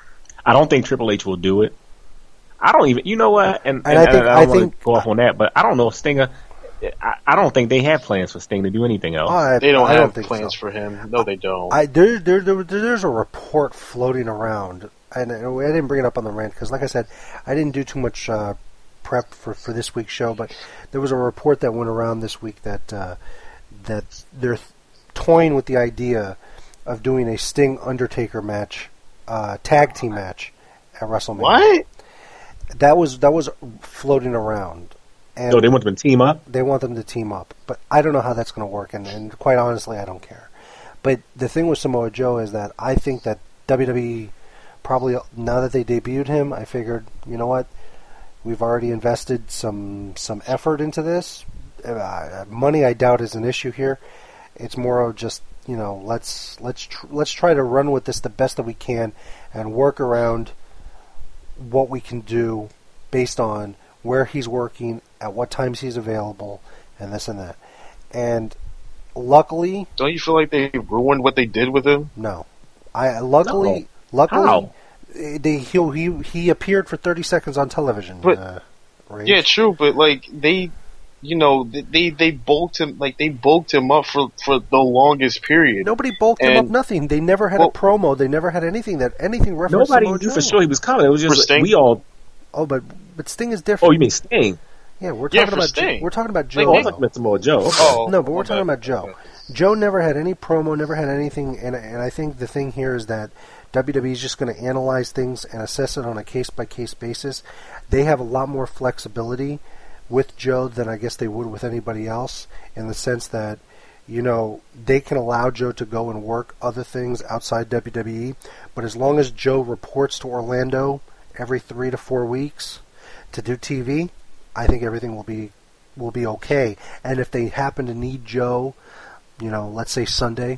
I don't think Triple H will do it. I don't even, you know what? And, and, And I think- and I I don't want think- to go off on that, but I don't know if Stinger. I, I don't think they have plans for Sting to do anything else. I, They don't I have don't think plans so. for him. No, they don't. I there, there, there, there's a report floating around, and I didn't bring it up on the rant because, like I said, I didn't do too much uh, prep for, for this week's show. But there was a report that went around this week that uh, that they're toying with the idea of doing a Sting Undertaker match, uh, tag team match at WrestleMania. What? That was that was floating around. And So they want them to team up? they want them to team up, but I don't know how that's going to work, and, and quite honestly, I don't care. But the thing with Samoa Joe is that I think that W W E probably, now that they debuted him, I figured, you know what, we've already invested some some effort into this. Uh, money, I doubt, is an issue here. It's more of just, you know, let's let's tr- let's try to run with this the best that we can and work around what we can do based on where he's working, at what times he's available, and this and that. And luckily, Don't you feel like they ruined what they did with him? no. I luckily, No. luckily, How? they he, he he appeared for thirty seconds on television. But- uh, Rage. Yeah, true, but like they, you know, they they bulked him like they bulked him up for for the longest period. Nobody bulked him up. And- Nothing. They never had Well- a promo. They never had anything that anything referenced Nobody Samoa knew Joe. for sure he was coming. It was For just Sting? we all. Oh, but but Sting is Oh, different. you mean Sting? yeah, we're Yeah, talking for about Sting. Joe. We're talking about Like, Joe. Oh, I they- though. thought you meant Samoa Joe. Okay. Oh No, but we're my talking bad. about Joe. Joe never had any promo, never had anything, and and I think the thing here is that W W E is just going to analyze things and assess it on a case by case basis. They have a lot more flexibility with Joe than I guess they would with anybody else, in the sense that, you know, they can allow Joe to go and work other things outside W W E, but as long as Joe reports to Orlando every three to four weeks to do T V, I think everything will be will be okay. And if they happen to need Joe, you know, let's say Sunday,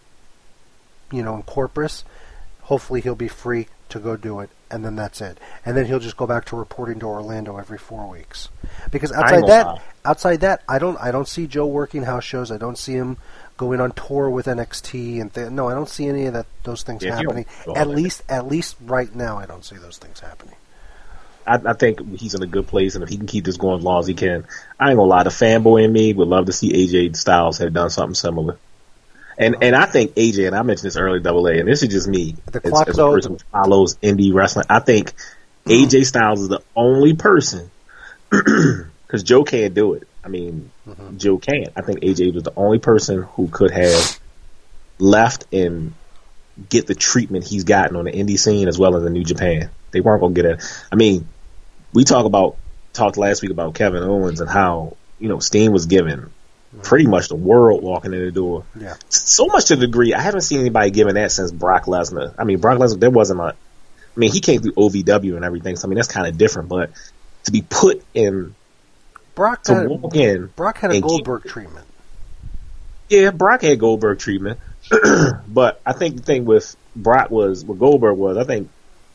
you know, in Corpus, hopefully he'll be free to go do it, and then that's it. And then he'll just go back to reporting to Orlando every four weeks. Because I ain't outside gonna that, lie. outside that, I don't, I don't see Joe working house shows. I don't see him going on tour with N X T and th- no, I don't see any of that. Those things Yeah, he don't happening. go on At that. least, at least right now, I don't see those things happening. I, I think he's in a good place, and if he can keep this going as long as he can, I ain't gonna lie. The fanboy in me would love to see A J Styles have done something similar. And and I think A J, and I mentioned this earlier, Double A, and this is just me The as, clock as a though- person who follows indie wrestling. I think A J Styles is the only person, because Joe can't do it. I mean, Mm-hmm. Joe can't. I think A J was the only person who could have left and get the treatment he's gotten on the indie scene as well as in New Japan. They weren't gonna get it. I mean, we talk about talked last week about Kevin Owens and how, you know, Steen was given pretty much the world walking in the door. Yeah. So much to the degree I haven't seen anybody giving that since Brock Lesnar. I mean, Brock Lesnar, there wasn't a. I mean, he came through O V W and everything, so I mean that's kind of different. But to be put in Brock to had, walk in, Brock had a and keep- Goldberg treatment. yeah, Brock had Goldberg treatment, but I think the thing with Brock was what Goldberg was. I think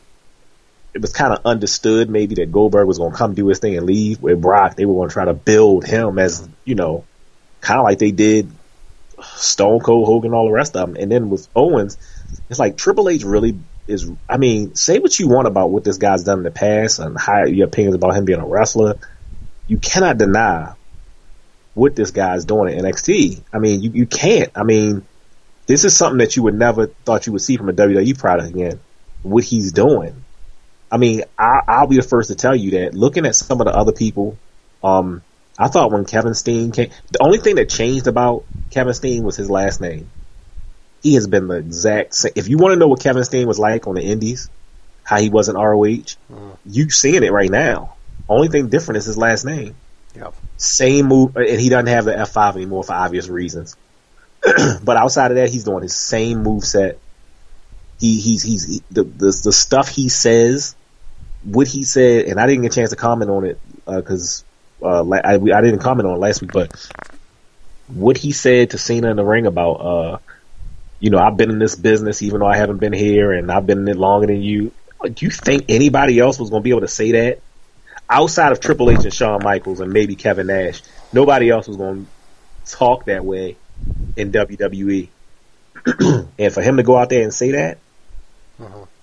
it was kind of understood maybe that Goldberg was going to come do his thing and leave. With Brock, they were going to try to build him as, you know, kind of like they did Stone Cold, Hogan, all the rest of them. And then with Owens, it's like Triple H really is. I mean, say what you want about what this guy's done in the past and how your opinions about him being a wrestler. You cannot deny what this guy's doing at N X T. I mean, you, you can't. I mean, this is something that you would never thought you would see from a W W E product again. What he's doing. I mean, I, I'll be the first to tell you that looking at some of the other people, um, I thought when Kevin Steen came, the only thing that changed about Kevin Steen was his last name. He has been the exact same. If you want to know what Kevin Steen was like on the Indies, how he was in R O H, Mm. you seeing it right now. Only thing different is his last name. Yep. Same move, and he doesn't have the F five anymore for obvious reasons. But outside of that, he's doing his same moveset. He, he's, he's, he, the, the, the stuff he says, what he said, and I didn't get a chance to comment on it, uh, cause, uh, I, I didn't comment on it last week, but what he said to Cena in the ring about, uh, you know, I've been in this business even though I haven't been here and I've been in it longer than you. Do you think anybody else was going to be able to say that? Outside of Triple H and Shawn Michaels and maybe Kevin Nash, nobody else was going to talk that way in W W E. And for him to go out there and say that, Mhm.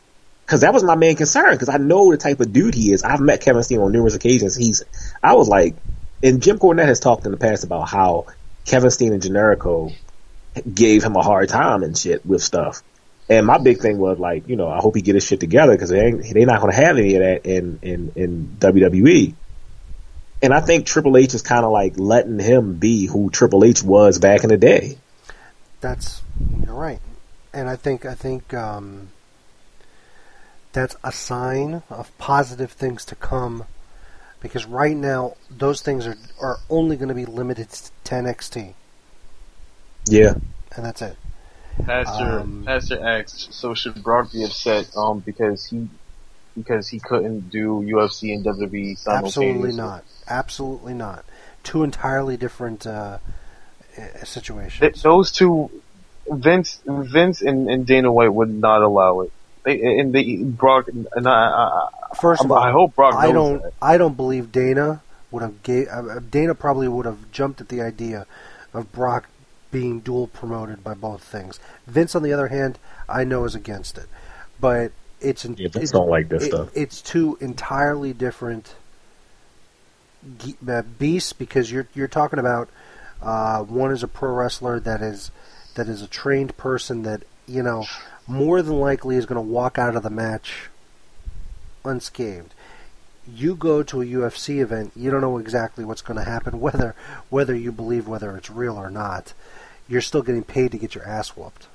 Because that was my main concern, because I know the type of dude he is. I've met Kevin Steen on numerous occasions. He's, I was like, and Jim Cornette has talked in the past about how Kevin Steen and Generico gave him a hard time and shit with stuff. And my big thing was like, you know, I hope he get his shit together, because they ain't, they're not going to have any of that in, in, in W W E. And I think Triple H is kind of like letting him be who Triple H was back in the day. That's, you're right. And I think, I think, um, that's a sign of positive things to come, because right now those things are, are only going to be limited to N X T. Yeah. And that's it. Pastor Um, Pastor asked, so should Brock be upset um because he because he couldn't do U F C and W W E simultaneously? Absolutely not. Absolutely not. Two entirely different uh, uh, situations. Th- those two, Vince Vince and, and Dana White would not allow it. They, and they Brock and I I, First of I, all, I hope Brock knows I don't. that. I don't believe Dana would have. Gave, uh, Dana probably would have jumped at the idea of Brock being dual promoted by both things. Vince, on the other hand, I know is against it, but it's Yeah, Vince it, don't like this it, stuff. It's two entirely different ge- uh, beasts, because you're you're talking about uh, one is a pro wrestler that is that is a trained person that, you know, more than likely is going to walk out of the match unscathed. You go to a U F C event, you don't know exactly what's going to happen, whether whether you believe whether it's real or not. You're still getting paid to get your ass whooped,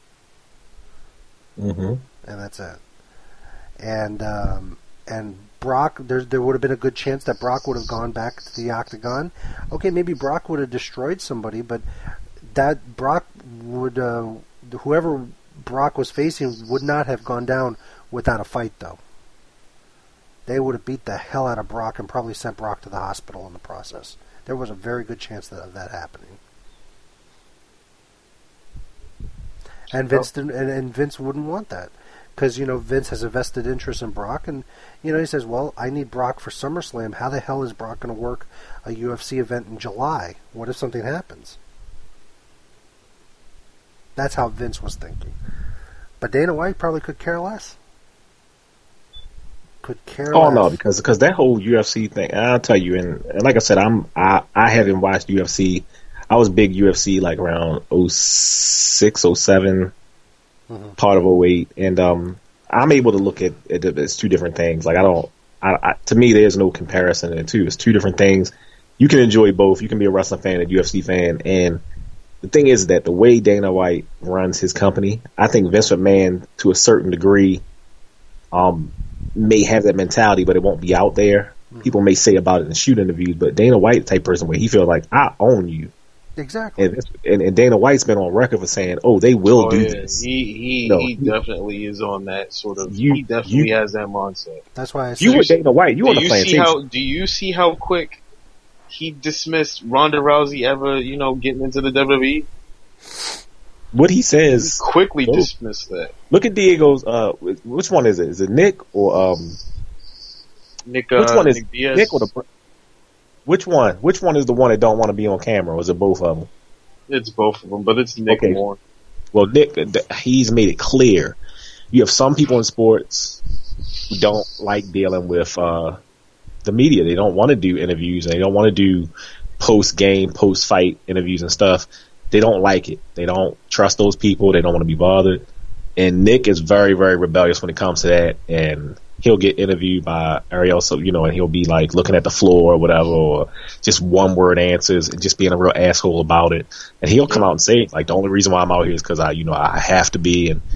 Mm-hmm. and that's it. And um, and Brock, there there would have been a good chance that Brock would have gone back to the octagon. Okay, maybe Brock would have destroyed somebody, but that Brock would uh, whoever Brock was facing would not have gone down without a fight, though. They would have beat the hell out of Brock and probably sent Brock to the hospital in the process. There was a very good chance of that happening. And Vince didn't, and, and Vince wouldn't want that, because, you know, Vince has a vested interest in Brock, and, you know, he says, well, I need Brock for SummerSlam. How the hell is Brock going to work a U F C event in July? What if something happens? That's how Vince was thinking. But Dana White probably could care less. Could care Oh less. no, because because that whole U F C thing, I'll tell you, and, and like I said, I'm I, I haven't watched U F C. I was big U F C like around oh six, oh seven, Mm-hmm. part of oh eight, and um, I'm able to look at it as two different things. Like I don't, I, I, to me, there's no comparison in the two. It's two different things. You can enjoy both. You can be a wrestling fan and a U F C fan, and the thing is that the way Dana White runs his company, I think Vince McMahon, to a certain degree, um, may have that mentality, but it won't be out there. Mm-hmm. People may say about it in shoot interviews, but Dana White, the type of person where he feels like, I own you. Exactly. And, and, and Dana White's been on record for saying, "Oh, they will Oh, do yeah. this." He he, No, he he- definitely is on that sort of. You- he definitely you- has that mindset. That's why I said... You were Dana White. You do on the you see plantation. how? Do you see how quick he dismissed Ronda Rousey ever? You know, getting into the W W E. What he He says. quickly Oh. dismissed that. Look at Diego's. Uh, which one is it? Is it Nick or um? Nick, uh, Which one is Nick Diaz. Nick or the? Which one? Which one is the one that don't want to be on camera? Or is it both of them? It's both of them, but it's Nick Okay. more. Well, Nick, he's made it clear. You have some people in sports who don't like dealing with uh, the media. They don't want to do interviews, and they don't want to do post-game, post-fight interviews and stuff. They don't like it. They don't trust those people. They don't want to be bothered. And Nick is very, very rebellious when it comes to that. And he'll get interviewed by Ariel, so you know, and he'll be like looking at the floor or whatever, or just one word answers and just being a real asshole about it. And he'll come out and say, like, the only reason why I'm out here is because I, you know, I have to be. And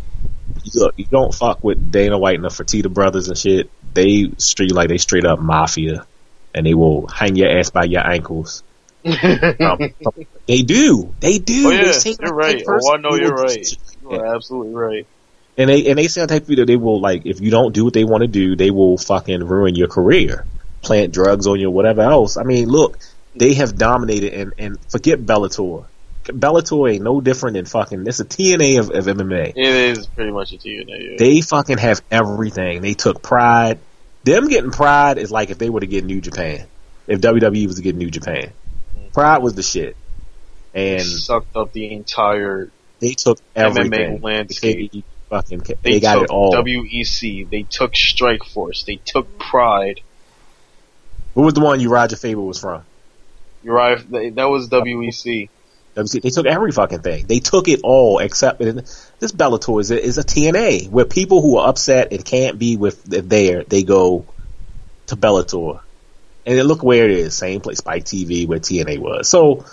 look, you don't fuck with Dana White and the Fertitta brothers and shit. They straight like they straight up mafia, and they will hang your ass by your ankles. um, they do, they do. Oh yeah, they seem you're like right. that Oh, person I know who you're will right. just- You are absolutely right. And they and they sound type of people that they will, like, if you don't do what they want to do, they will fucking ruin your career, plant drugs on you, whatever else. I mean, look, they have dominated, and, and forget Bellator. Bellator ain't no different than fucking. It's a T N A of, of M M A. It is pretty much a T N A. Yeah. They fucking have everything. They took Pride. Them getting Pride is like if they were to get New Japan. If W W E was to get New Japan, Pride was the shit, and sucked up the entire they took M M A everything. landscape. They, fucking they, They, got took it all. W E C. They took Strike Force. They took Pride. What was the one Uriah Faber was from? Uriah, that was W E C. They took every fucking thing. They took it all except this Bellator is a, is a T N A where people who are upset and can't be with there, they go to Bellator. And then look where it is. Same place, Spike T V, where T N A was. So,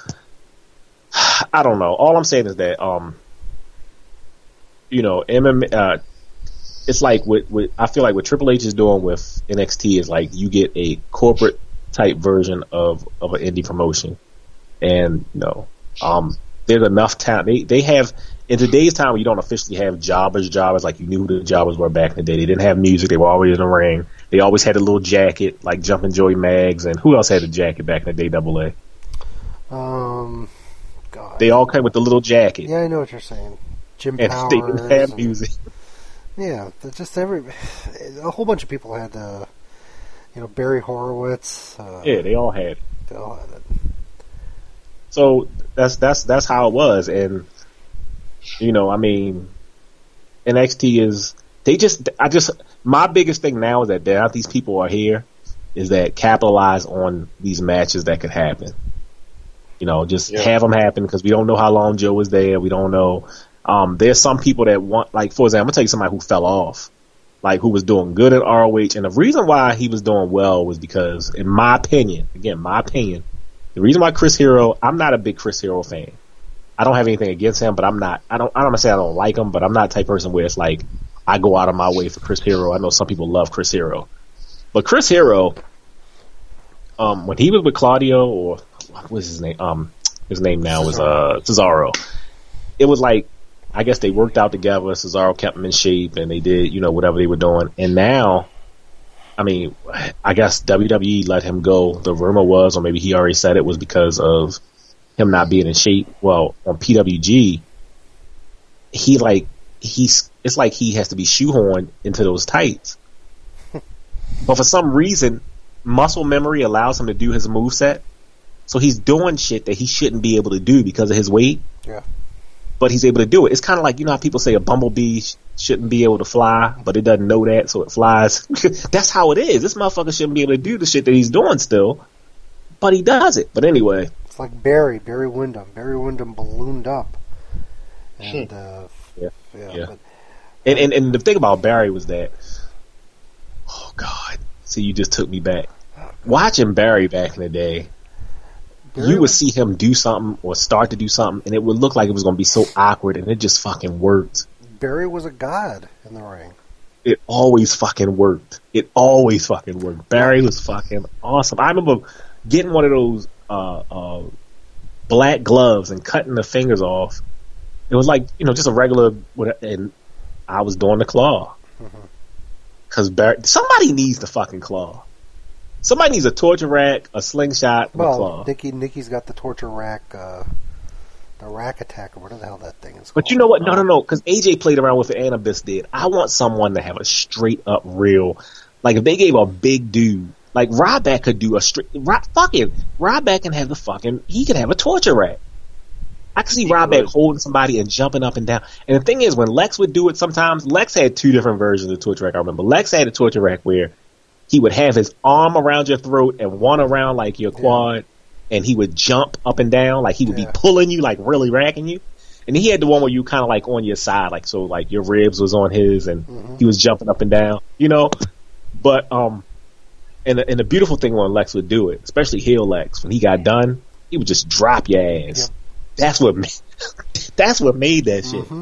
I don't know. All I'm saying is that, um, you know, M M A, uh, it's like what, what I feel like what Triple H is doing with N X T is like you get a corporate type version of, of an indie promotion. And, you know, um, there's enough talent. They, they have, in today's time, you don't officially have jobbers, jobbers like you knew who the jobbers were back in the day. They didn't have music. They were always in the ring. They always had a little jacket, like Jumpin' Joey Maggs, and who else had a jacket back in the day, Double A? Um, God. They all came with the little jacket. Yeah, I know what you're saying. Jim and Powers. they didn't have and, music. Yeah, just every, a whole bunch of people had, uh, you know, Barry Horowitz. Uh, yeah, they all had it. They all had it. So that's that's that's how it was, and you know, I mean, N X T is they just I just my biggest thing now is that now these people are here is that capitalize on these matches that could happen. You know, just yeah. have them happen because we don't know how long Joe was there. We don't know. Um, there's some people that want, like, for example, I'm gonna tell you somebody who fell off, like who was doing good at R O H, and the reason why he was doing well was because, in my opinion, again, my opinion. The reason why Chris Hero, I'm not a big Chris Hero fan. I don't have anything against him, but I'm not, I don't, I don't want to say I don't like him, but I'm not the type of person where it's like, I go out of my way for Chris Hero. I know some people love Chris Hero. But Chris Hero, um, when he was with Claudio, or what was his name? Um, his name now is, uh, Cesaro. It was like, I guess they worked out together. Cesaro kept him in shape and they did, you know, whatever they were doing. And now, I mean, I guess W W E let him go. The rumor was, or maybe he already said it, was because of him not being in shape. Well, on P W G, he like, he's, it's like he has to be shoehorned into those tights. But for some reason, muscle memory allows him to do his moveset. So he's doing shit that he shouldn't be able to do because of his weight. Yeah. But he's able to do it. It's kind of like, you know how people say a bumblebee sh- shouldn't be able to fly, but it doesn't know that, so it flies. That's how it is. This motherfucker shouldn't be able to do the shit that he's doing still, but he does it. But anyway. It's like Barry, Barry Windham. Barry Windham ballooned up. And, uh, yeah. yeah. yeah. But, and, and, and the thing about Barry was that, oh God, see, you just took me back. Watching Barry back in the day, Barry you would see him do something or start to do something, and it would look like it was going to be so awkward, and it just fucking worked. Barry was a god in the ring. It always fucking worked. It always fucking worked. Barry was fucking awesome. I remember getting one of those uh, uh, black gloves and cutting the fingers off. It was like, you know, just a regular, and I was doing the claw. Because mm-hmm. Barry, somebody needs the fucking claw. Somebody needs a torture rack, a slingshot, and well, a claw. Nikki, Nikki's got the torture rack, uh, the rack attack, or whatever the hell that thing is called. But you know what? No, no, no. Because A J played around with it, and Abyss did. I want someone to have a straight up real, like if they gave a big dude, like Ryback could do a straight, Ry, fucking Ryback can have the fucking, he could have a torture rack. I could see he Ryback would. holding somebody and jumping up and down. And the thing is, when Lex would do it, sometimes Lex had two different versions of the torture rack. I remember Lex had a torture rack where he would have his arm around your throat and one around like your quad, yeah. and he would jump up and down, like he would yeah. be pulling you, like really racking you. And he had the one where you kind of like on your side, like so, like your ribs was on his, and mm-hmm. he was jumping up and down, you know. But um, and the, and the beautiful thing when Lex would do it, especially heel Lex, when he got done, he would just drop your ass. Yep. That's what made, that's what made that shit. Mm-hmm.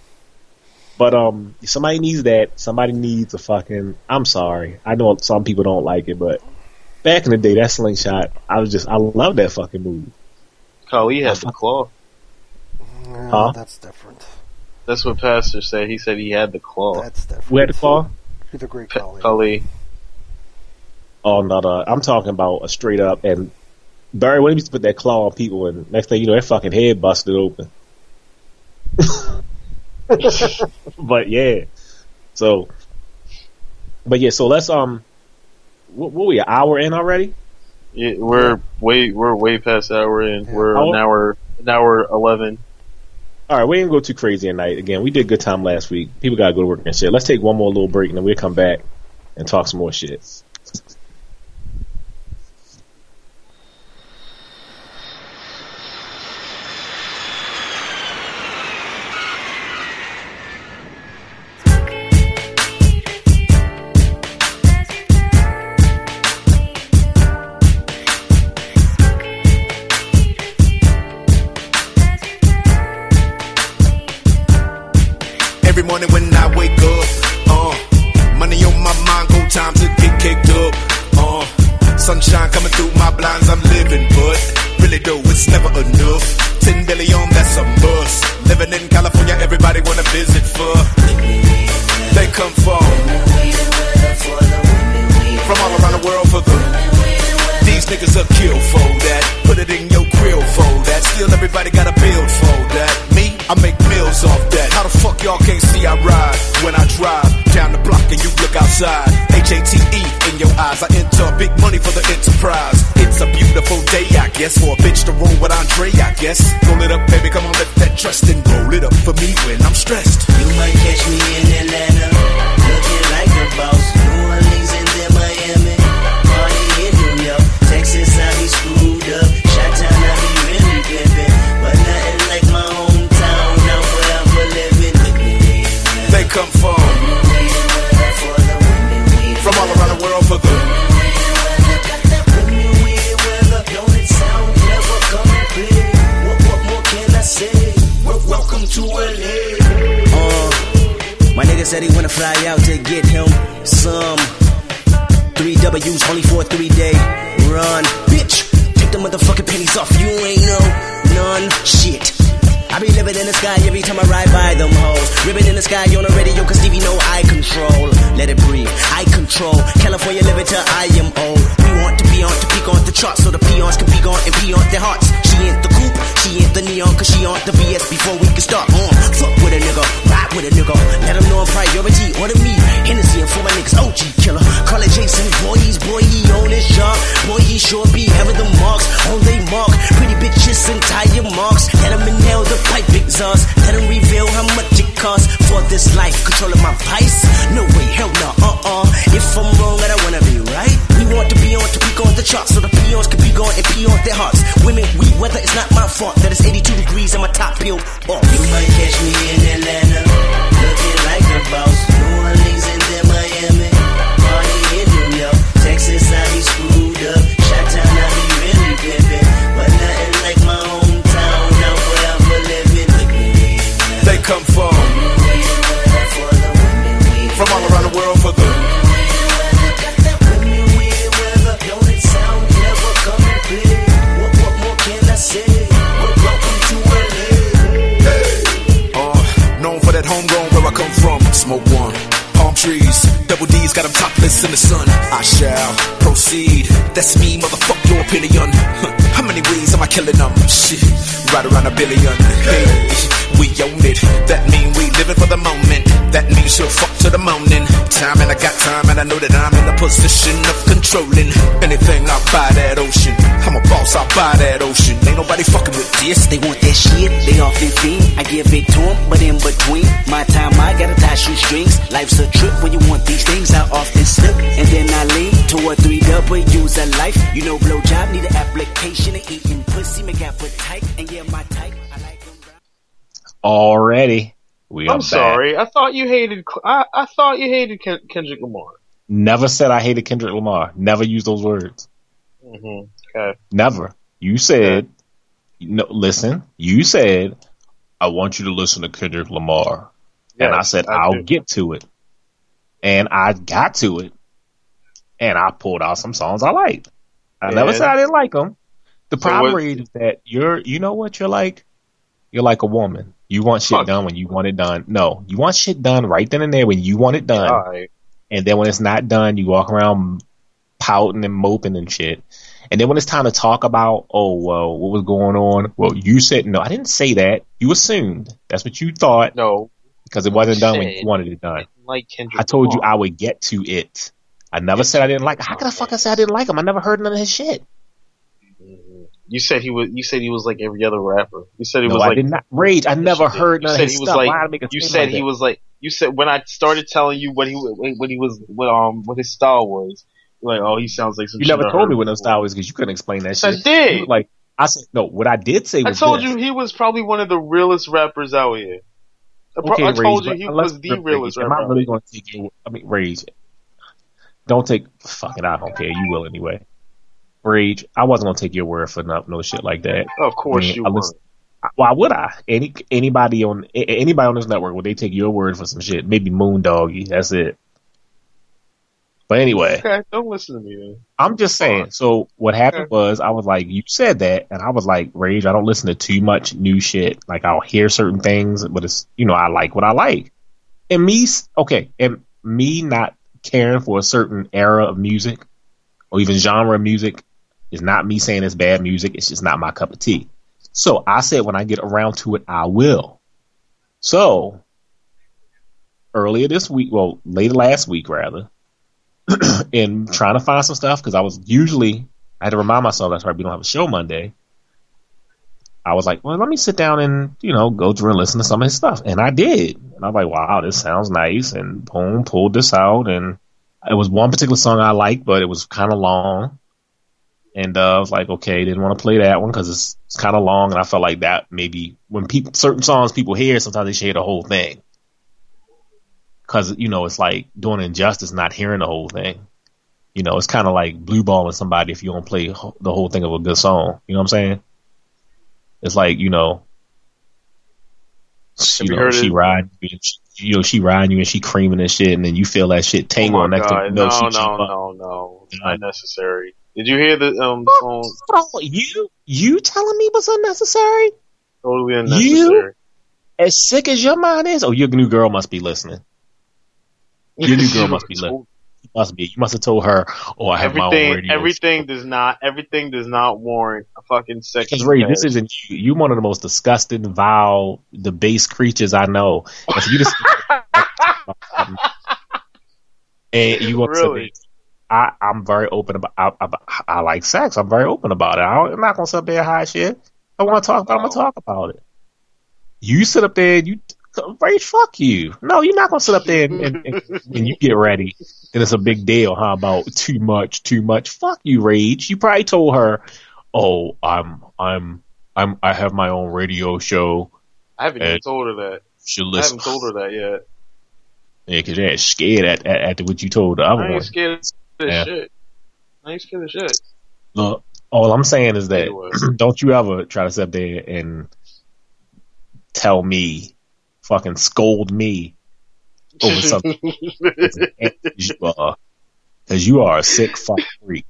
But um, somebody needs that. Somebody needs a fucking. I'm sorry. I know some people don't like it, but back in the day, that slingshot, I was just, I love that fucking move. Khali had the claw. Yeah, huh? That's different. That's what Pastor said. He said he had the claw. That's different. Who had the claw? The great Khali. Khali. Oh no, no, I'm talking about a straight up. And Barry, when he used to put that claw on people, and next thing you know, their fucking head busted open. But yeah, so, but yeah, so let's um, what, what we an hour in already? Yeah, we're way we're way past hour in. Yeah. We're an hour an hour eleven. All right, we didn't go too crazy at night. Again, we did good time last week. People got to go to work and shit. Let's take one more little break, and then we'll come back and talk some more shit. Every morning when I wake up, uh, money on my mind, go time to get kicked up, uh, sunshine coming through my blinds, I'm living, but really though, it's never enough, ten billion, that's a must, living in California, everybody wanna visit for, they come from, from all around the world for the, these niggas are kill for that, put it in your grill for that, still everybody got a build for that, me, I make meals off that. How the fuck y'all can't see I ride when I drive down the block and you look outside? H A T E in your eyes. I enter big money for the enterprise. It's a beautiful day, I guess, for a bitch to roll with Andre, I guess. Roll it up, baby, come on, lift that trust and roll it up for me when I'm stressed. You might catch me in Atlanta, looking like a boss. New Orleans and then Miami, party in New York. Texas, I be screwed up. Chi-town, I be really pimpin', but nothing like my hometown. Now forever living. They come from, from all around the world for the. Welcome to L A. Uh, my nigga said he wanna fly out to get him some three W's only for a three day run. Bitch, take the motherfucking pennies off. You ain't no none shit. I be living in the sky every time I ride by them hoes. Ribbon in the sky on the radio cause Stevie know I control. Let it breathe, I control. California living till I am old. We want to be on to peak on the charts so the peons can peak on and pee on their hearts. She ain't the coupe, she ain't the neon cause she on the B S before we can start. Uh, fuck with a nigga, ride with a nigga. Let them know I'm priority, order me. Hennessy and for my niggas, O G killer. Call it Jason, boy he's boy he on his job. Boy he sure be having the marks on they mark. Pretty bitches and tire marks. Let them inhale the pipe exhaust. Let them reveal how much it costs for this life. Controlling my vice? No way, hell no, uh-uh. If I'm wrong, I don't wanna be right. We want to be on to peak on the charts so the peons can be gone and pee on their hearts. Women, we weather is not my fault. That is eighty-two degrees and my top peeled off. You might catch me in Atlanta, looking like a boss. New Orleans and then Miami, party in New York. Texas, I be screwed up. Chi-town, I be really pimpin', but nothing like my hometown. Now forever living. They come from, from all around the world for the. That homegrown where I come from, smoke one, palm trees, double D's got them topless in the sun. I shall proceed. That's me, motherfuck your opinion. Huh. How many ways am I killing them? Shit, right around a billion. Hey, we own it. That mean we living for the moment. That means she'll fuck to the morning. Time and I got time and I know that I'm in a position of controlling anything. I'll buy that ocean. I'm a boss, I'll buy that ocean. Ain't nobody fucking with this. They want that shit, they often fiend. I give it to them, but in between my time I gotta tie shoestrings. Life's a trip when you want these things. I often slip and then I lean to a three W's a life. You know blowjob need an application of eating pussy, make appetite, and yeah my type. I like them. Already, we are I'm back. sorry. I thought you hated. I, I thought you hated Ken, Kendrick Lamar. Never said I hated Kendrick Lamar. Never used those words. Mm-hmm. Okay. Never. You said, no, listen, you said, I want you to listen to Kendrick Lamar. Yes, and I said, I I'll do. get to it. And I got to it. And I pulled out some songs I liked. I yeah. never said I didn't like them. The so problem what, is that you're, you know what you're like? You're like a woman. You want shit done when you want it done. No, you want shit done right then and there when you want it done. Right. And then when it's not done, you walk around pouting and moping and shit. And then when it's time to talk about, oh, well, what was going on? Well, you said, no, I didn't say that. You assumed. That's what you thought. No. Because it wasn't done when you wanted it done. Like Kendrick I told Lamar. you I would get to it. I never said I didn't like him. How could I fucking say I didn't like him? I never heard none of his shit. You said he was. You said he was like every other rapper. You said he no, was I like. did not. Rage. I never heard none of his he was stuff. like, Why did I make a you statement said like he that? was like. You said when I started telling you what he when he was what um what his style was. Like, oh, he sounds like some. You shit never I told heard me what no before. style was because you couldn't explain that Yes, shit. I did. You were like I said, no. What I did say I was told this. you he was probably one of the realest rappers out here. I pro- Okay, I told Rage, you he but was let's the rip realest Rage. Am rapper. I really going to take your? I mean, Rage. Don't take. Fuck it. I don't care. You will anyway. Rage. I wasn't going to take your word for no, no shit like that. Of course I mean, you I were. listen- Why would I? Any anybody on a- anybody on this network would they take your word for some shit? Maybe Moondoggy. That's it. But anyway, Okay, don't listen to me then. I'm just saying. So what happened Okay. was I was like, you said that, and I was like, Rage. I don't listen to too much new shit. Like I'll hear certain things, but it's you know I like what I like. And me, okay, and me not caring for a certain era of music or even genre of music is not me saying it's bad music. It's just not my cup of tea. So I said when I get around to it, I will. So earlier this week, well, later last week rather, in trying to find some stuff because I was usually I had to remind myself that's right we don't have a show Monday. I was like, well, let me sit down and you know go through and listen to some of his stuff, and I did. And I'm like, wow, this sounds nice, and boom, pulled this out, and it was one particular song I liked, but it was kind of long. And uh, I was like, okay, didn't want to play that one because it's, it's kind of long, and I felt like that maybe when people certain songs people hear, sometimes they should hear the whole thing because you know it's like doing injustice not hearing the whole thing. You know, it's kind of like blue balling somebody if you don't play ho- the whole thing of a good song. You know what I'm saying? It's like you know, she, you you know, heard she it? riding you, and she, you know, she riding you and she creaming and shit, and then you feel that shit Oh tingle. my and next god! thing you No, know, she no, jump up. no, no! God. Unnecessary. Did you hear the um song? Oh, you you telling me was unnecessary? Totally unnecessary. As sick as your mind is, oh, your new girl must be listening. Your new girl must be listening. Must be. You must have told her, "Oh, I have my own Everything, radio." everything does not, everything does not warrant a fucking sex. Because Ray, this isn't you. You're one of the most disgusting, vile, debased creatures I know. And for you to and you want Really? to I, I'm very open about. I, I, I like sex. I'm very open about it. I don't, I'm not gonna sit up there and hide shit. I want to talk about. it, I'm gonna talk about it. You sit up there and you. Rage, fuck you. No, you're not gonna sit up there and, and, and when you get ready, then it's a big deal. How about too much, too much? Fuck you, Rage. You probably told her, "Oh, I'm, I'm, I'm, I have my own radio show." I haven't even told her that. Should I listen. haven't told her that yet. Yeah, because you're scared at, at after what you told the other I ain't one. scared of this Yeah. shit. I ain't scared of shit. Look, all I'm saying is that Anyway. don't you ever try to sit up there and tell me, fucking scold me over something. Because you are, because you are a sick fuck freak.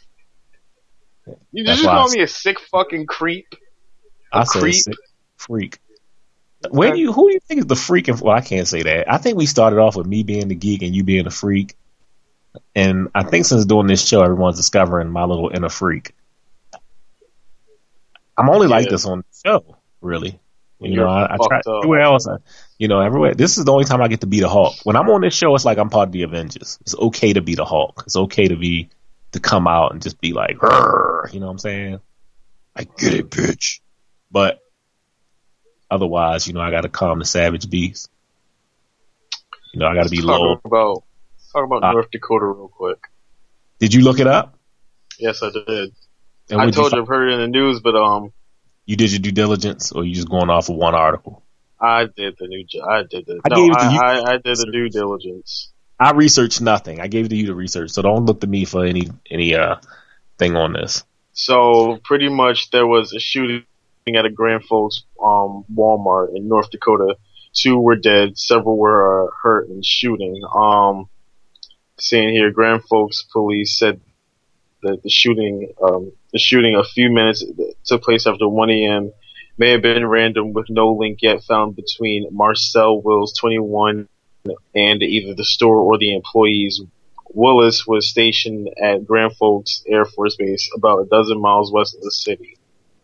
You That's just why call I- me a sick fucking creep? A I said creep? sick freak. Where do you, who do you think is the freak? In, well, I can't say that. I think we started off with me being the geek and you being the freak. And I think since doing this show, everyone's discovering my little inner freak. I'm only like Yeah. this on the show, really. You You're know, I, I try fucked up. everywhere else. I, you know, everywhere. This is the only time I get to be the Hulk. When I'm on this show, it's like I'm part of the Avengers. It's okay to be the Hulk. It's okay to be to come out and just be like, "Rrr," you know what I'm saying? I get it, bitch. But otherwise, you know, I got to calm the savage beast. You know, I got to be Let's low. talk about, talk about Uh, North Dakota real quick. Did you look it up? Yes, I did. And I what'd told you, you, I've heard it in the news, but um, you did your due diligence, or you just going off of one article? I did the new. I did the. I no, gave it to I, you. I, I did the due diligence. I researched nothing. I gave it to you to research, so don't look to me for any any uh thing on this. So pretty much there was a shooting at a Grand Forks um, Walmart in North Dakota. Two were dead, several were uh, hurt in shooting. Um, seeing here, Grand Forks police said that the shooting, um, the shooting a few minutes that took place after one a.m. may have been random with no link yet found between Marcel Wills, twenty-one, and either the store or the employees. Willis was stationed at Grand Forks Air Force Base about a dozen miles west of the city.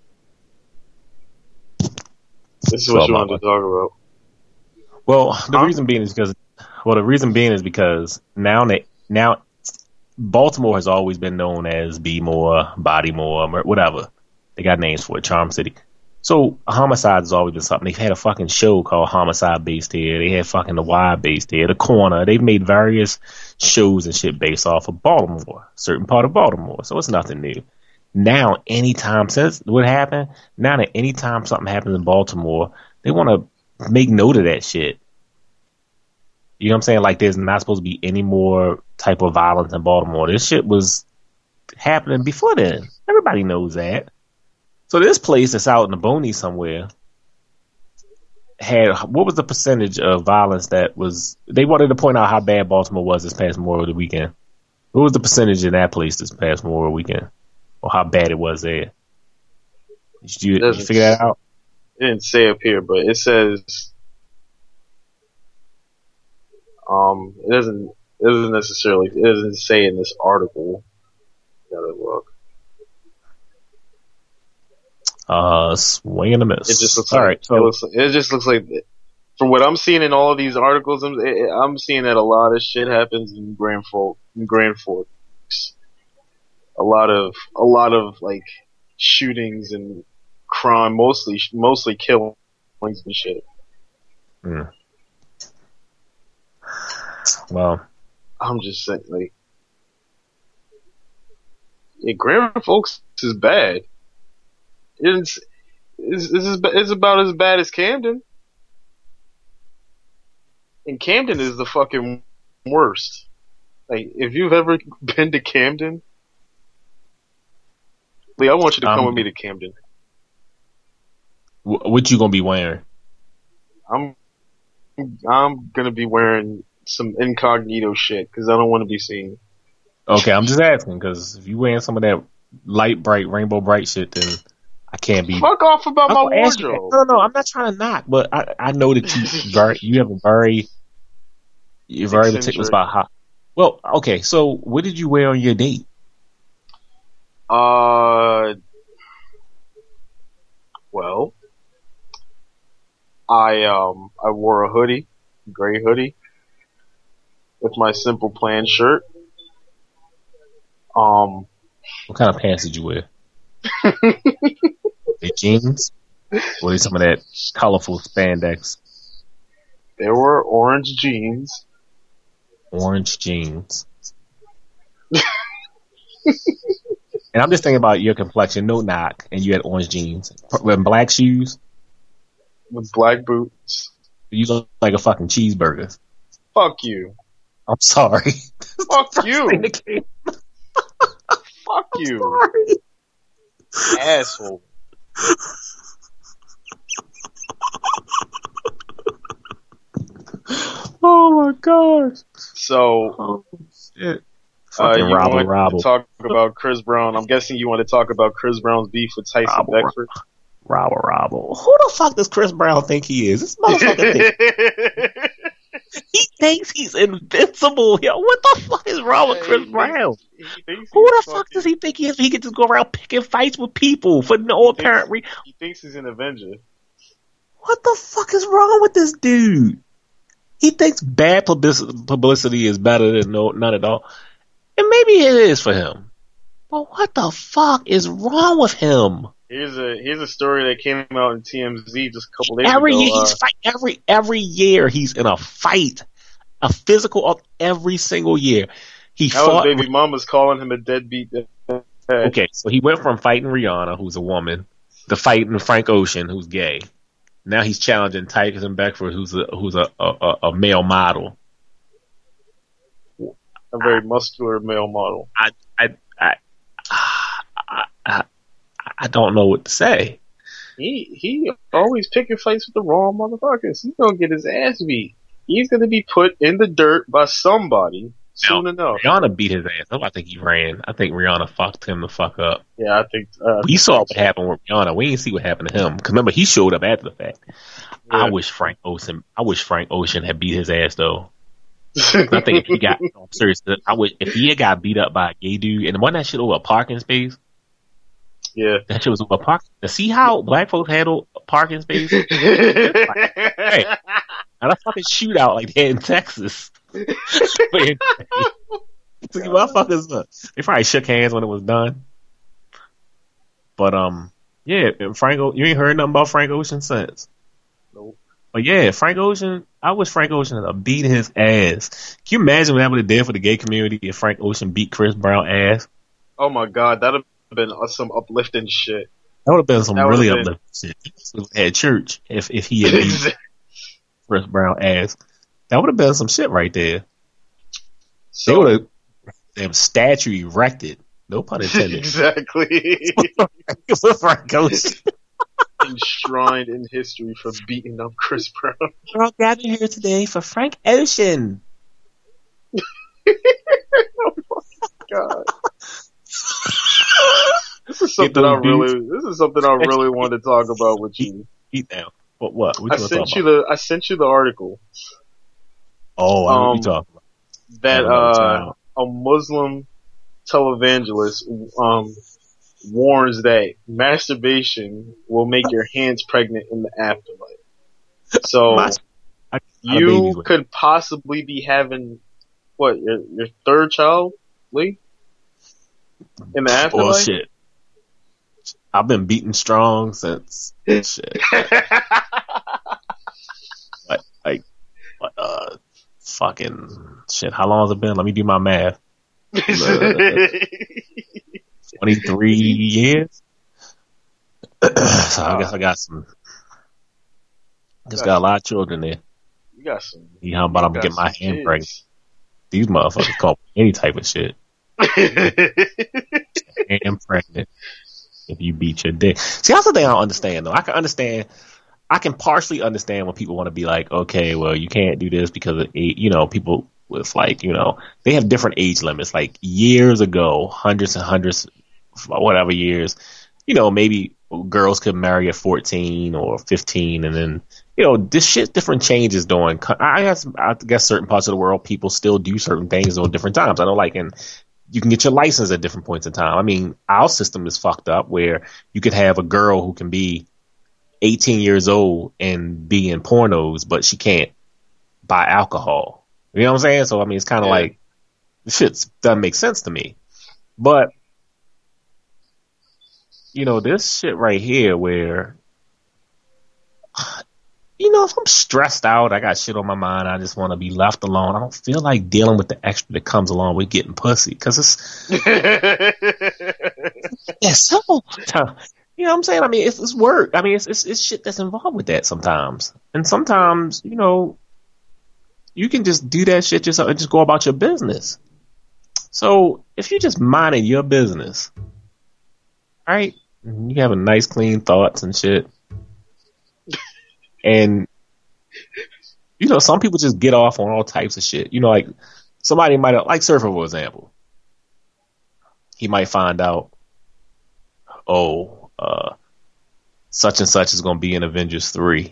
This is what Twelve you wanted miles. to talk about. Well, the Huh? reason being is because, well, the reason being is because now they, now Baltimore has always been known as Be More, Body More, whatever. They got names for it, Charm City. So Homicide has always been something. They've had a fucking show called Homicide based here. They had fucking The Wire based here, The Corner. They've made various shows and shit based off of Baltimore, certain part of Baltimore. So it's nothing new. Now, anytime since what happened, now that anytime something happens in Baltimore, they want to make note of that shit. You know what I'm saying? Like there's not supposed to be any more type of violence in Baltimore. This shit was happening before then. Everybody knows that. So this place that's out in the boonies somewhere had, what was the percentage of violence that was, they wanted to point out how bad Baltimore was this past Memorial weekend. What was the percentage in that place this past Memorial weekend? Or how bad it was there? Did you, did you figure that out? It didn't say up here, but it says, um, it doesn't, it doesn't necessarily, it doesn't say in this article. Gotta look. Uh, swing and a miss. It just looks all like, right. So it, looks, it just looks like, from what I'm seeing in all of these articles, I'm, I'm seeing that a lot of shit happens in Grand Forks. In Grand Forks, a lot of, a lot of like shootings and crime, mostly, mostly killings and shit. Hmm. Well, I'm just saying, like, yeah, Grand Forks is bad. It's, it's, it's, it's about as bad as Camden. And Camden is the fucking worst. Like, if you've ever been to Camden, Lee, I want you to come um, with me to Camden. What you gonna be wearing? I'm, I'm gonna be wearing some incognito shit, cause I don't want to be seen. Okay, I'm just asking, cause if you wearing some of that light, bright, rainbow bright shit, then I can't be. Fuck off about my wardrobe. You, no, no, I'm not trying to knock, but I, I know that you very, you have a very, you're very meticulous about how. Well, okay, so what did you wear on your date? Uh, well, I um I wore a hoodie, gray hoodie, with my Simple Plan shirt. Um, what kind of pants did you wear? The jeans? Or some of that colorful spandex? There were orange jeans. Orange jeans. And I'm just thinking about your complexion, no knock, and you had orange jeans. Wearing black shoes? With black boots. You look like a fucking cheeseburger. Fuck you. I'm sorry. Fuck you. Fuck you. Sorry. Asshole. Oh my gosh. So, oh, shit. Uh, you Robble, want Robble. to talk about Chris Brown. I'm guessing you want to talk about Chris Brown's beef with Tyson Robble, Beckford. Robble, Robble. Who the fuck does Chris Brown think he is? This motherfucker thinks he thinks he's invincible. Yo, what the fuck is wrong with Chris he Brown? Thinks, he thinks Who the fucking, fuck does he think he is? He can just go around picking fights with people for no apparent reason. He thinks he's an Avenger. What the fuck is wrong with this dude? He thinks bad publicity is better than no, none at all. And maybe it is for him. But what the fuck is wrong with him? Here's a here's a story that came out in T M Z just a couple days every ago. Year uh, he's fight, every every year he's in a fight, a physical every single year. He that fought. Was baby mama's calling him a deadbeat. Okay, so he went from fighting Rihanna, who's a woman, to fighting Frank Ocean, who's gay. Now he's challenging Tyson Beckford, who's a who's a, a, a male model. A very muscular male model. I I I I, I, I don't know what to say. He he always picking fights with the wrong motherfuckers. He's gonna get his ass beat. He's gonna be put in the dirt by somebody soon now, enough. Rihanna beat his ass. I think he ran. I think Rihanna fucked him the fuck up. Yeah, I think. Uh, we saw what happened with Rihanna. We didn't see what happened to him. Cause remember, he showed up after the fact. Yeah. I wish Frank Ocean. I wish Frank Ocean had beat his ass though. I think if he got, no, I'm serious. I would if he had got beat up by a gay dude, and wasn't that shit over a parking space? Yeah, that shit was over a parking. To see how black folks handle parking space. Like, hey, not a fucking shootout like that in Texas. So you motherfuckers, uh, they probably shook hands when it was done. But um, Yeah, and Frank, o- you ain't heard nothing about Frank Ocean since. Nope. But yeah, Frank Ocean, I wish Frank Ocean had beat his ass. Can you imagine what that would have did for the gay community if Frank Ocean beat Chris Brown ass? Oh my god, that'd have been some uplifting shit. That would have been some That really would've been- uplifting shit at church if, if he had beat Chris Brown ass. That would have been some shit right there. So- they would have them statue erected. No pun intended. Exactly. For Frank Ocean. Enshrined in history for beating up Chris Brown. We're all gathered here today for Frank Ocean. God. This is something I really. This is something I really want to talk about with you. Eat now. What? What? What I you wanna sent talk you about? the. I sent you the article Oh, I know what um, you talking about. that I know what you're uh, talking a Muslim televangelist um warns that masturbation will make your hands pregnant in the afterlife. So My- I- I you babies with- could possibly be having what your your third child, Lee, in the afterlife. Bullshit. I've been beating strong since shit. like, like, uh, fucking shit. How long has it been? Let me do my math. twenty-three years. So I guess I got some. Just got a lot of children there. You got some. You know, but I'm got gonna get my some hand kids. pregnant. These motherfuckers call me any type of shit. And pregnant if you beat your dick. See, that's the thing I don't understand though. I can understand. I can partially understand when people want to be like, okay, well, you can't do this because of age. You know, people with like, you know, they have different age limits. Like years ago, hundreds and hundreds, whatever years, you know, maybe girls could marry at fourteen or fifteen, and then, you know, this shit, different changes during. I guess, I guess certain parts of the world, people still do certain things on different times. I know, like in. You can get your license at different points in time. I mean, our system is fucked up where you could have a girl who can be eighteen years old and be in pornos, but she can't buy alcohol. You know what I'm saying? So, I mean, it's kind of Yeah. like, shit doesn't make sense to me. But, you know, this shit right here where, you know, if I'm stressed out, I got shit on my mind, I just want to be left alone. I don't feel like dealing with the extra that comes along with getting pussy. Cause it's, it's so, you know what I'm saying? I mean, it's, it's work. I mean, it's, it's, it's shit that's involved with that sometimes. And sometimes, you know, you can just do that shit yourself and just go about your business. So if you just minding your business, right? You having nice, clean thoughts and shit. And, you know, some people just get off on all types of shit. You know, like, somebody might have, like Surfer, for example. He might find out, oh, uh, such and such is going to be in Avengers three.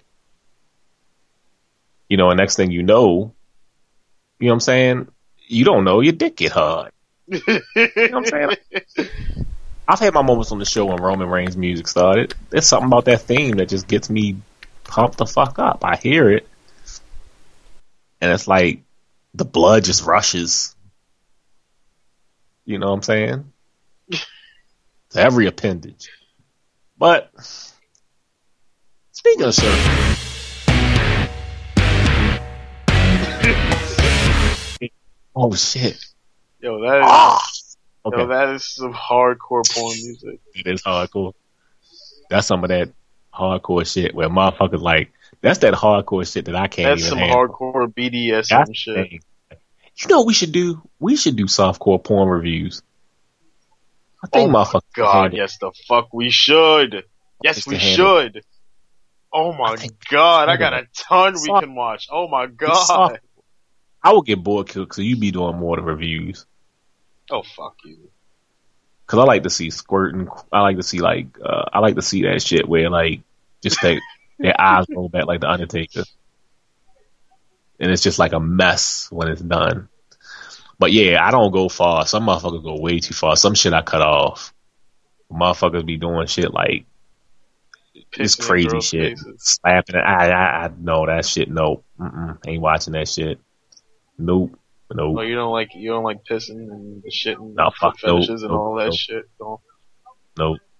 You know, and next thing you know, you know what I'm saying? You don't know, your dick get hard. You know what I'm saying? I've had my moments on the show when Roman Reigns music started. There's something about that theme that just gets me pumped the fuck up. I hear it, and it's like the blood just rushes. You know what I'm saying? To every appendage. But speaking of surgery, oh shit! Yo, that is, Ah! Okay, yo, that is some hardcore porn music. it is hardcore. That's some of that hardcore shit where motherfuckers like, that's that hardcore shit that I can't That's even some handle. hardcore B D S M That's the shit. thing. You know what we should do? We should do softcore porn reviews. I think Oh my motherfuckers can God, handle it. yes, the fuck we should. Yes, Just we to handle should. Oh my I think- God, I got a ton we Soft- can watch. Oh my It's God. soft. I would get bored quick, so you be doing more of the reviews. Oh fuck you. Cause I like to see squirting. I like to see like, uh, I like to see that shit where like, just they, their eyes roll back like the Undertaker. And it's just like a mess when it's done. But yeah, I don't go far. Some motherfuckers go way too far. Some shit I cut off. Motherfuckers be doing shit like, this Pissing in crazy girls' shit. faces. Slapping it. I, I, I know that shit. Nope. Mm-mm. Ain't watching that shit. Nope. Nope. Oh, you don't like you don't like pissing and the shit and No, foot fuck, nope, fetishes and nope, all that nope. shit. Don't. Nope.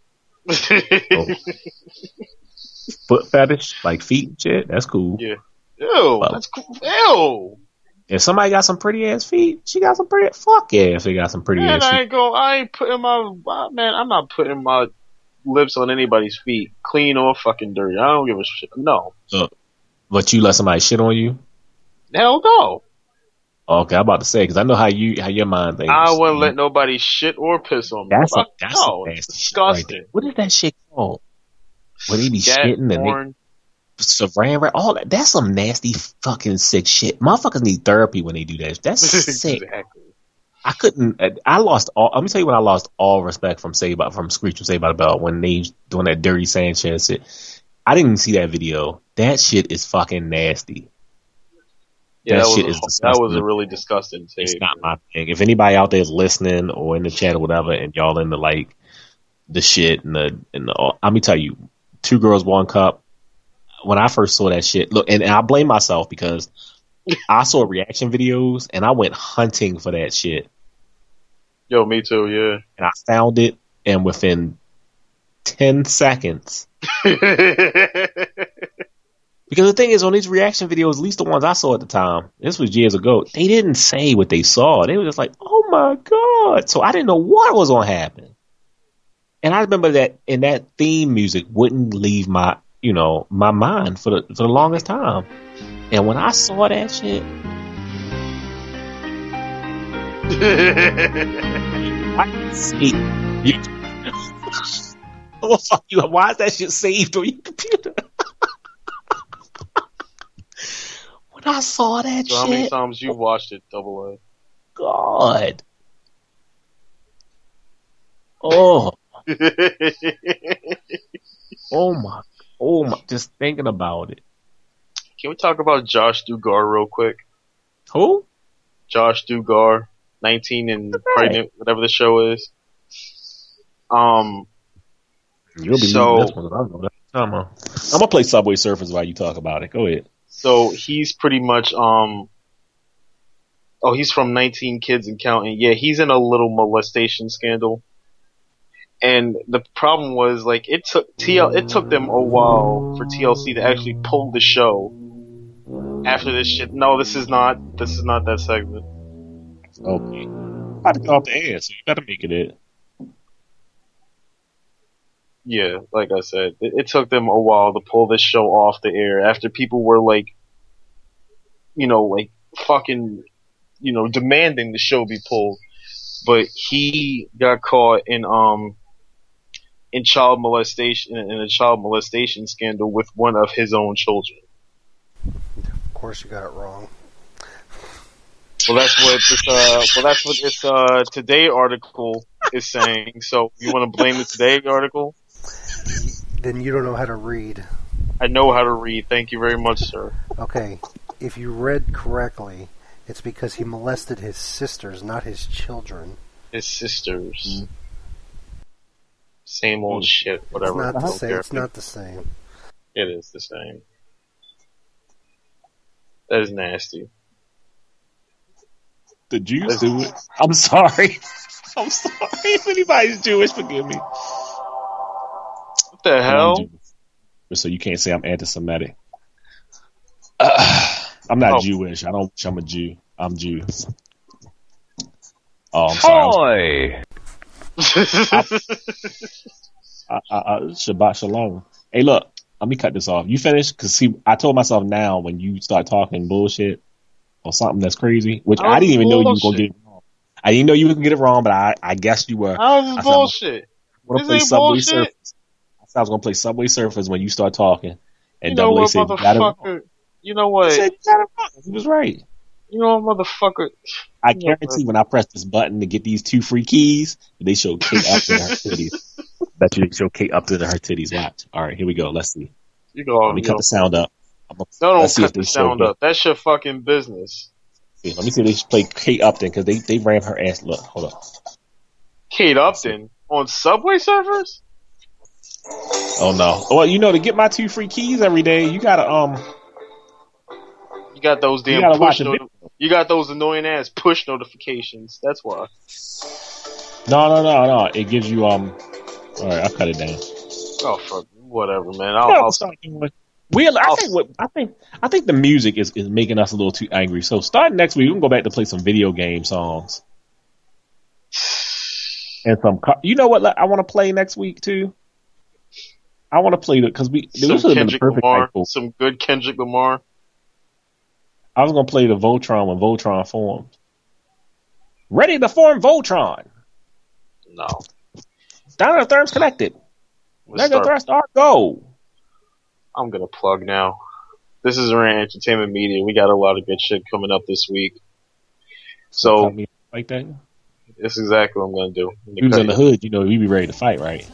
Oh. Foot fetish, like feet and shit. That's cool. Yeah. Ew, But that's cool. Ew. if somebody got some pretty ass feet, she got some pretty. Fuck yeah, if they got some pretty Man, ass I feet. ain't go. I ain't putting my man. I'm not putting my lips on anybody's feet, clean or fucking dirty. I don't give a shit. No. So, but you let somebody shit on you? Hell no. Okay, I'm about to say because I know how you how your mind thinks. I wouldn't let nobody shit or piss on me. That's a, Fuck that's no. a It's nasty shit right disgusting. there. What is that shit called? Where they be Scat shitting and porn. they saran wrap, all that. That's some nasty fucking sick shit. Motherfuckers need therapy when they do that. That's sick. Exactly. I couldn't. I lost all. Let me tell you when I lost all respect from Saved by from Screech from Saved by the Bell when they doing that dirty Sanchez shit. I didn't even see that video. That shit is fucking nasty. Yeah, that, that, shit was is a, that disgusting. was a really disgusting tape. It's not my thing. If anybody out there is listening or in the chat or whatever, and y'all into like the shit and the and the, let me tell you, Two Girls One Cup. When I first saw that shit, look, and, and I blame myself because I saw reaction videos and I went hunting for that shit. Yo, me too. Yeah. And I found it, and within ten seconds. Because the thing is, on these reaction videos, at least the ones I saw at the time, this was years ago, they didn't say what they saw. They were just like, oh my God. So I didn't know what was going to happen. And I remember that, and that theme music wouldn't leave my, you know, my mind for the, for the longest time. And when I saw that shit, I can see you. Oh, fuck you. Why is that shit saved on your computer? When I saw that so shit. how many times you watched it, Double A? God. Oh. oh my. Oh my. Just thinking about it. Can we talk about Josh Dugar real quick? Who? Josh Dugar, nineteen and right. pregnant, whatever the show is. Um. You'll be so, this one. I don't know that. I'm gonna, I'm gonna play Subway Surfers while you talk about it. Go ahead. So he's pretty much um. Oh, he's from nineteen Kids and Counting. Yeah, he's in a little molestation scandal. And the problem was, like, it took T L, it took them a while for T L C to actually pull the show. After this shit, no, this is not, this is not that segment. Okay, I'm about to go off the air, so you gotta make it in. Yeah, like I said, it, it took them a while to pull this show off the air after people were like, you know, like fucking, you know, demanding the show be pulled. But he got caught in um in child molestation in a child molestation scandal with one of his own children. Of course, you got it wrong. Well, that's what this uh well that's what this uh Today article is saying. So you want to blame the Today article? Then you don't know how to read. I know how to read. Thank you very much, sir. Okay, if you read correctly, it's because he molested his sisters, not his children. His sisters. Mm. Same old mm. shit. Whatever. It's not the same. It's not the same. It is the same. That is nasty. The Jews do it. I'm sorry. I'm sorry. If anybody's Jewish, forgive me. What the hell? So you can't say I'm anti-Semitic. Uh, I'm not oh. Jewish. I don't. I'm a Jew. I'm Jews. Oh, I'm sorry. I, I, I, Shabbat shalom. Hey, look. Let me cut this off. You finished? Because see, I told myself now when you start talking bullshit or something that's crazy, which I, I didn't even bullshit. know you were gonna get it wrong. I didn't know you were gonna get it wrong, but I, I guessed you were. How's this bullshit? I was gonna play Subway Surfers. I said I was gonna play Subway Surfers when you start talking, and you know Double A what, said, motherfucker? "You got it wrong." You know what? He said, "You got it wrong." He was right. You know what, motherfucker? I guarantee when I press this button to get these two free keys, they show Kate Upton her titties. Bet you they show Kate Upton her titties. Watch. All right, here we go. Let's see. You go. Let me cut go. the sound up. I'm gonna, no, don't cut the sound up. That's your fucking business. See, let me see if they play Kate Upton because they they ran her ass. Look, hold on. Kate Upton on Subway Surfers? Oh no! Well, you know, to get my two free keys every day, you gotta um. You got those damn you push. Noti- you got those annoying ass push notifications. That's why. No, no, no, no. It gives you um. All right, I'll cut it down. Oh, fuck, whatever, man. I'll, Yeah, I'll start doing- we, I I'll- think what I think I think the music is, is making us a little too angry. So starting next week, we can go back to play some video game songs and some. car- You know what? I want to play next week too. I want to play it because we some this would have been the Kendrick perfect Lamar, night for- some good Kendrick Lamar. I was gonna play the Voltron when Voltron formed. Ready to form Voltron. No, Dino Therms connected. Let's Mega start. Thrust Art Go. I'm gonna plug now. This is Rand Entertainment Media. We got a lot of good shit coming up this week. So Cut me like that. that's exactly what I'm gonna do. I'm If we was gonna in the cut you. hood, you know, we'd be ready to fight, right?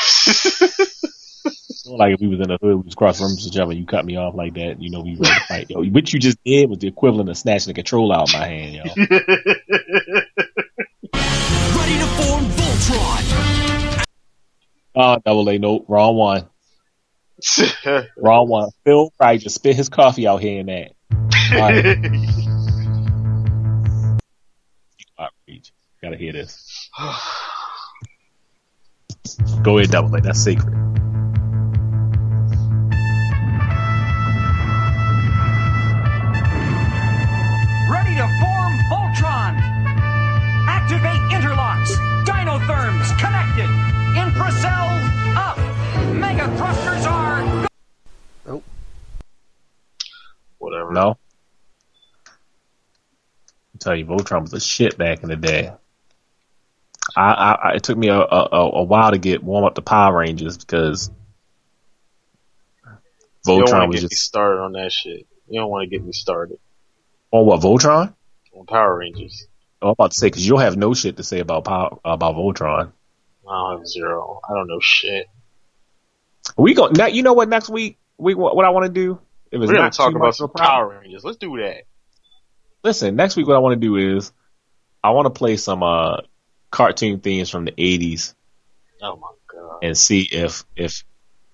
Like if we was in the hood, we was cross rooms with each other, you cut me off like that, you know, we ready to fight. Yo, what you just did was the equivalent of snatching the controller out of my hand, yo. Ready to form Voltron. Oh, double A, no, wrong one. Wrong one. Phil probably just spit his coffee out here in that. All right. All right, Reach. Gotta hear this. Go ahead, double A. That's sacred. Ready to form Voltron. Activate interlocks. Dino Therms connected. Infracells up. Mega thrusters are. Whatever. No? I tell you, Voltron was a shit back in the day. I, I, I it took me a, a, a while to get warm up to Power Rangers because You don't want Voltron to was get me just started on that shit. You don't want to get me started on what Voltron? on Power Rangers. Oh, I'm about to say because you'll have no shit to say about Power, about Voltron. I don't have zero. I don't know shit. We go now. You know what? Next week, we what I want to do. If We're it's gonna not talk too about much some of a problem- Power Rangers. Let's do that. Listen, next week what I want to do is I want to play some uh, cartoon themes from the eighties Oh my god. and see if if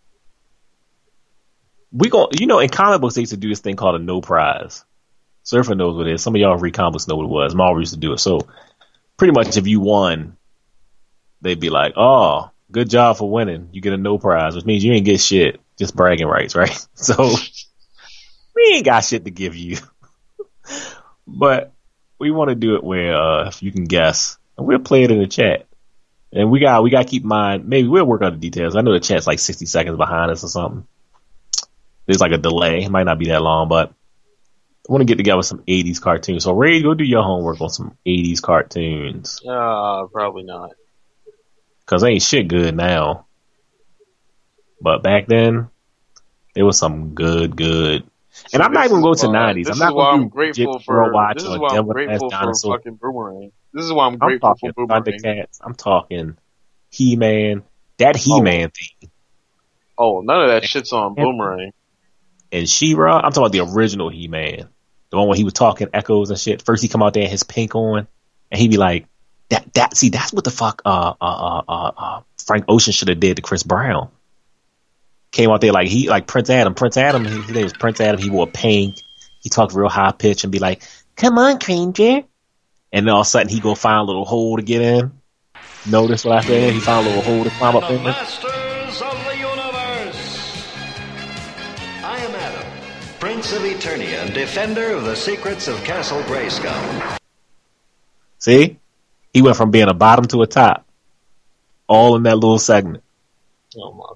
we go. You know, in comic books they used to do this thing called a no prize. Surfer knows what it is. Some of y'all read comic books know what it was. Marvel used to do it. So pretty much if you won, they'd be like, "Oh, good job for winning. You get a no prize," which means you ain't get shit, just bragging rights, right? So we ain't got shit to give you. But we want to do it where uh, if you can guess, and we'll play it in the chat. And we got we got to keep in mind. Maybe we'll work on the details. I know the chat's like sixty seconds behind us or something. There's like a delay. It might not be that long, but I want to get together some eighties cartoons. So Ray, go do your homework on some eighties cartoons Uh, probably not. because ain't shit good now. But back then, there was some good, good. And I'm not This even is going to why- nineties. This I'm is not why going to I'm do grateful Jip for. Girl Watch This is or why I'm Devil grateful Last for Dinosaur. fucking Boomerang. This is why I'm I'm grateful talking for Boomerang. Thundercats. I'm talking He-Man. That He-Man thing. Oh, none of that shit's on Boomerang. And She-Ra. I'm talking about the original He-Man. The one where he was talking echoes and shit. First he come out there in his pink on, and he be like, "That that see that's what the fuck uh uh uh uh, uh Frank Ocean should have did to Chris Brown." Came out there like he like Prince Adam. Prince Adam. His name was Prince Adam. He wore pink. He talked real high pitch and be like, "Come on, Cringer," and then all of a sudden he go find a little hole to get in. Notice what I said? He found a little hole to climb up in. Masters of the universe. I am Adam, Prince of Eternia and defender of the secrets of Castle Grayskull. See, he went from being a bottom to a top, all in that little segment. Oh my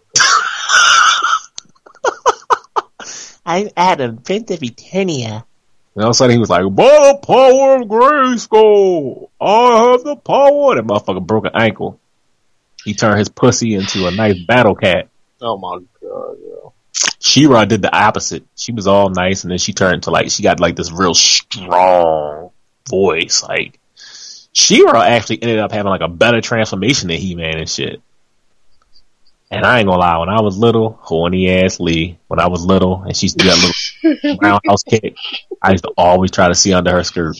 I'm Adam, Prince of Eternia. And all of a sudden he was like, "By the power of Grayskull, I have the power." That motherfucker broke an ankle. He turned his pussy into a nice battle cat. Oh my god, yo. She-Ra did the opposite. She was all nice, and then she turned into like she got like this real strong voice. Like She-Ra actually ended up having like a better transformation than He-Man and shit. And I ain't gonna lie, when I was little, horny ass Lee, when I was little, and she used to do that little roundhouse kick, I used to always try to see under her skirt.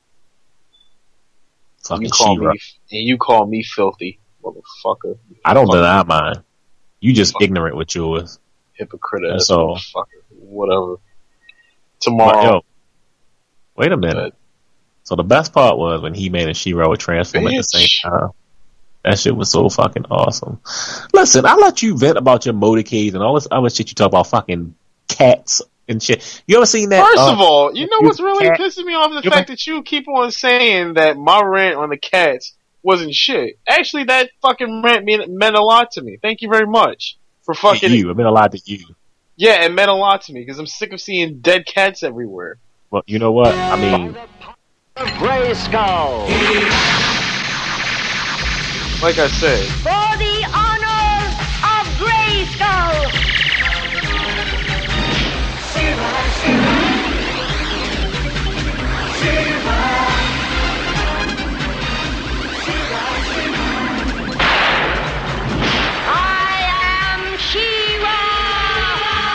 Fucking You call She-Ra. me and you call me filthy, motherfucker. I don't Fuck. deny mine. You just ignorant with yours. Hypocrite That's ass all. motherfucker. Whatever. But, Tomorrow. yo, wait a minute. So the best part was when He-Man and She-Ra would transform at the same Bitch. time. That shit was so fucking awesome. Listen, I'll let you vent about your motorcades and all this other shit you talk about, fucking cats and shit. You ever seen that? First uh, of all, you know what's really cat? pissing me off? The You fact ever- that you keep on saying that my rant on the cats wasn't shit. Actually, that fucking rant mean, meant a lot to me. Thank you very much for fucking... you. It meant a lot to you. Yeah, it meant a lot to me because I'm sick of seeing dead cats everywhere. Well, you know what? I mean... Grayskull. Like I said, For the honor of Grayskull! I am She-Ra!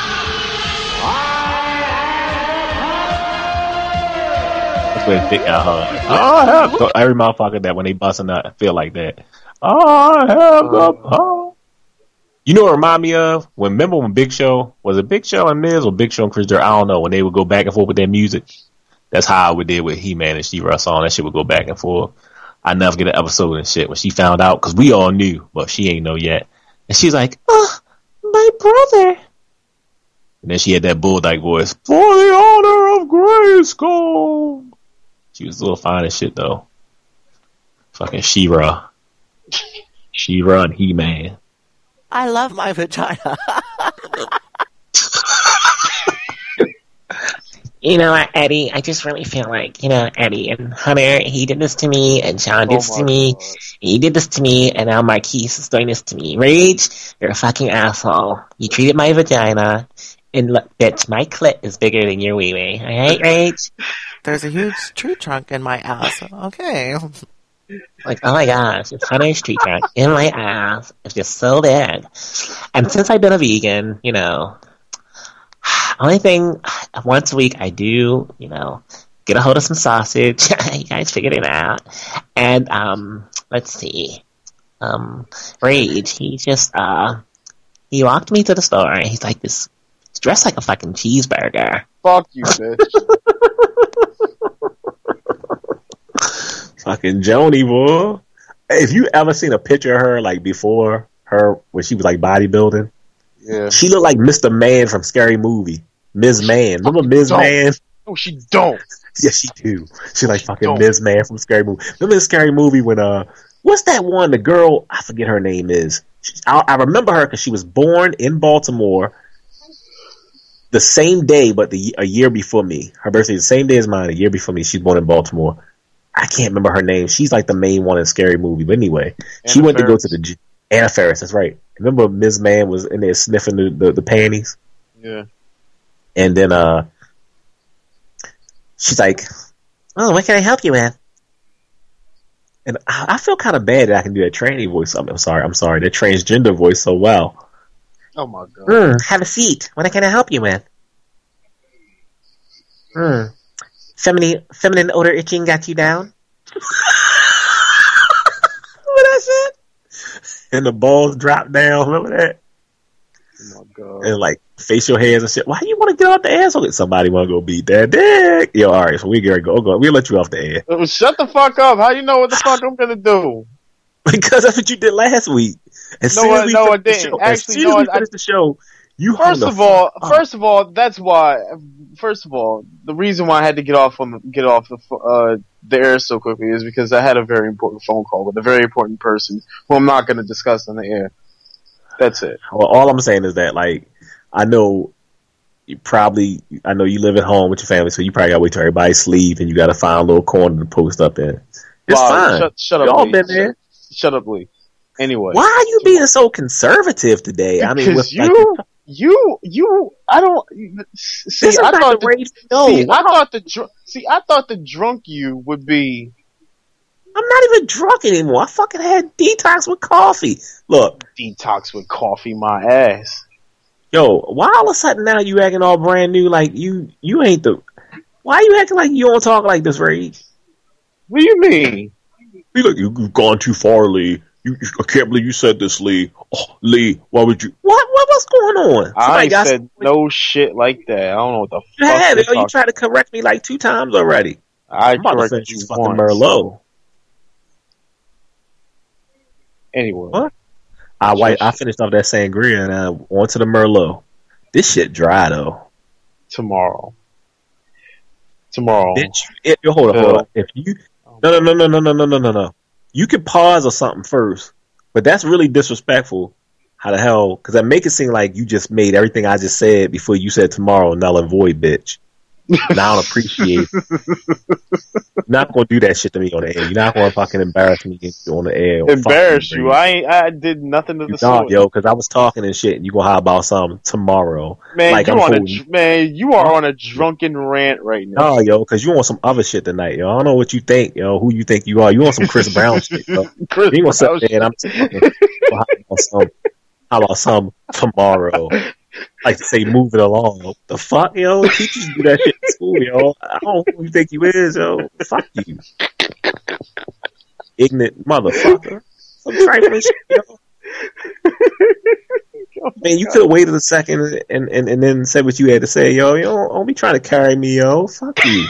That's where thick out her. I have so every motherfucker that when they busting out feel like that. I have the power. You know what it remind me of? When remember when Big Show was it Big Show and Miz or Big Show and Chris Jericho? I don't know, when they would go back and forth with their music. That's how I would did with He-Man and She-Ra song. That shit would go back and forth. I never get an episode and shit when she found out, because we all knew, but she ain't know yet. And she's like, oh, my brother. And then she had that bulldog voice, for the honor of Grayskull. She was a little fine as shit, though. Fucking She-Ra. She-Ra and He-Man. I love my vagina. You know what, Eddie? I just really feel like, you know, Eddie and Hunter, he did this to me, and John did Oh this my to me, God. he did this to me, and now Marquise is doing this to me. Rage, you're a fucking asshole. You treated my vagina, and look, bitch, my clit is bigger than your wee-wee. Alright, Rage? There's a huge tree trunk in my ass. Okay. Like, oh my gosh, it's Hunter's tree trunk in my ass. It's just so big. And since I've been a vegan, you know, only thing, once a week I do, you know, get a hold of some sausage. You guys figured it out. And, um, let's see. Um, Rage, he just, uh, he walked me to the store and he's like this, he's dressed like a fucking cheeseburger. fuck you, bitch. Fucking Joni, boy. If you ever seen a picture of her, like, before her, when she was, like, bodybuilding, Yeah. she looked like Mister Man from Scary Movie. Miz Man. Remember Miz Don't. Man? No, she don't. Yes, she do. She like fucking Don't. Miz Man from Scary Movie. Remember the Scary Movie when, uh, what's that one, the girl, I forget her name is. She, I, I remember her because she was born in Baltimore the same day, but the a year before me. Her birthday is the same day as mine, a year before me. She's born in Baltimore. I can't remember her name. She's like the main one in Scary Movie. But anyway, she Anna went Faris. to go to the G- Anna Faris. That's right. Remember Miz Man was in there sniffing the, the, the panties? Yeah. And then uh, she's like, oh, what can I help you with? And I, I feel kind of bad that I can do that tranny voice. I'm, I'm sorry. I'm sorry. That transgender voice so well. Oh my god. Mm, have a seat. What can I help you with? Mm. Feminine, feminine odor itching got you down? What I said? And the balls drop down. Remember that? Oh my god. And like facial hairs and shit. Why do you want to get off the air? So somebody want to go beat that dick? Yo, all right. So we gotta go. go. We'll let you off the air Uh, Shut the fuck up. How you know what the fuck I'm gonna do? because that's what you did last week. As No, soon as I- we no, I finished the didn't. show- as Actually, soon no, as we I- finished the show, you hung First the of all, fuck up. first of all, that's why. First of all, the reason why I had to get off on get off the ph- uh, the air so quickly is because I had a very important phone call with a very important person who I'm not going to discuss on the air. That's it. Well, all I'm saying is that, like, I know you probably, I know you live at home with your family, so you probably got to wait till everybody sleep, and you got to find a little corner to post up in. It's Wow, fine. Shut, shut up, Y'all Lee. been there. Shut, shut up, Lee. Anyway, Why are you being so conservative today? I mean, because with, like, you, you, you, I don't see. This is I not thought the the, rage- no, see, why- I thought the dr- see, I thought the drunk you would be. I'm not even drunk anymore. I fucking had detox with coffee. Look, Detox with coffee, my ass. yo, why all of a sudden now you acting all brand new? Like you, you ain't the. Why you acting like you don't talk like this, Rage? What do you mean? You look, you've gone too far, Lee. You, I can't believe you said this, Lee. Oh, Lee, why would you? What? What? What's going on? I Somebody ain't got said no shit like that. I don't know what the You fuck have. you're Yo, you talking- tried to correct me like two times already. I I'm about to corrected finish you this fucking once. Merlot. Anyway. What? I white. I finished off that sangria and I went to the Merlot. This shit dry though. Tomorrow. Tomorrow. Bitch, if, yo, hold on, hold on. If you no no no no no no no no no no, you can pause or something first, but that's really disrespectful. How the hell? Because that make it seem like you just made everything I just said before you said tomorrow null and void, bitch. And I don't appreciate it. You're not gonna do that shit to me on the air. You're not gonna fucking embarrass me on the air. Embarrass you? I ain't. I did nothing to the sort. Yo, because I was talking and shit, and you gonna have about something tomorrow. Man, like you I'm on holding. a man. You are on a drunken rant right now. No, yo, because you want some other shit tonight, yo. I don't know what you think, yo. Who you think you are? You want some Chris Brown shit, yo. Chris you want Brown something? And I'm talking. How about some? How about some tomorrow? Like to say, move it along. The fuck, yo? Teachers do that shit in school, yo. I don't know who you think you is, yo. Fuck you. Ignorant motherfucker. Some trifling shit, yo. Man, you could have waited a second and, and, and then said what you had to say, yo. You don't, don't be trying to carry me, yo. Fuck you.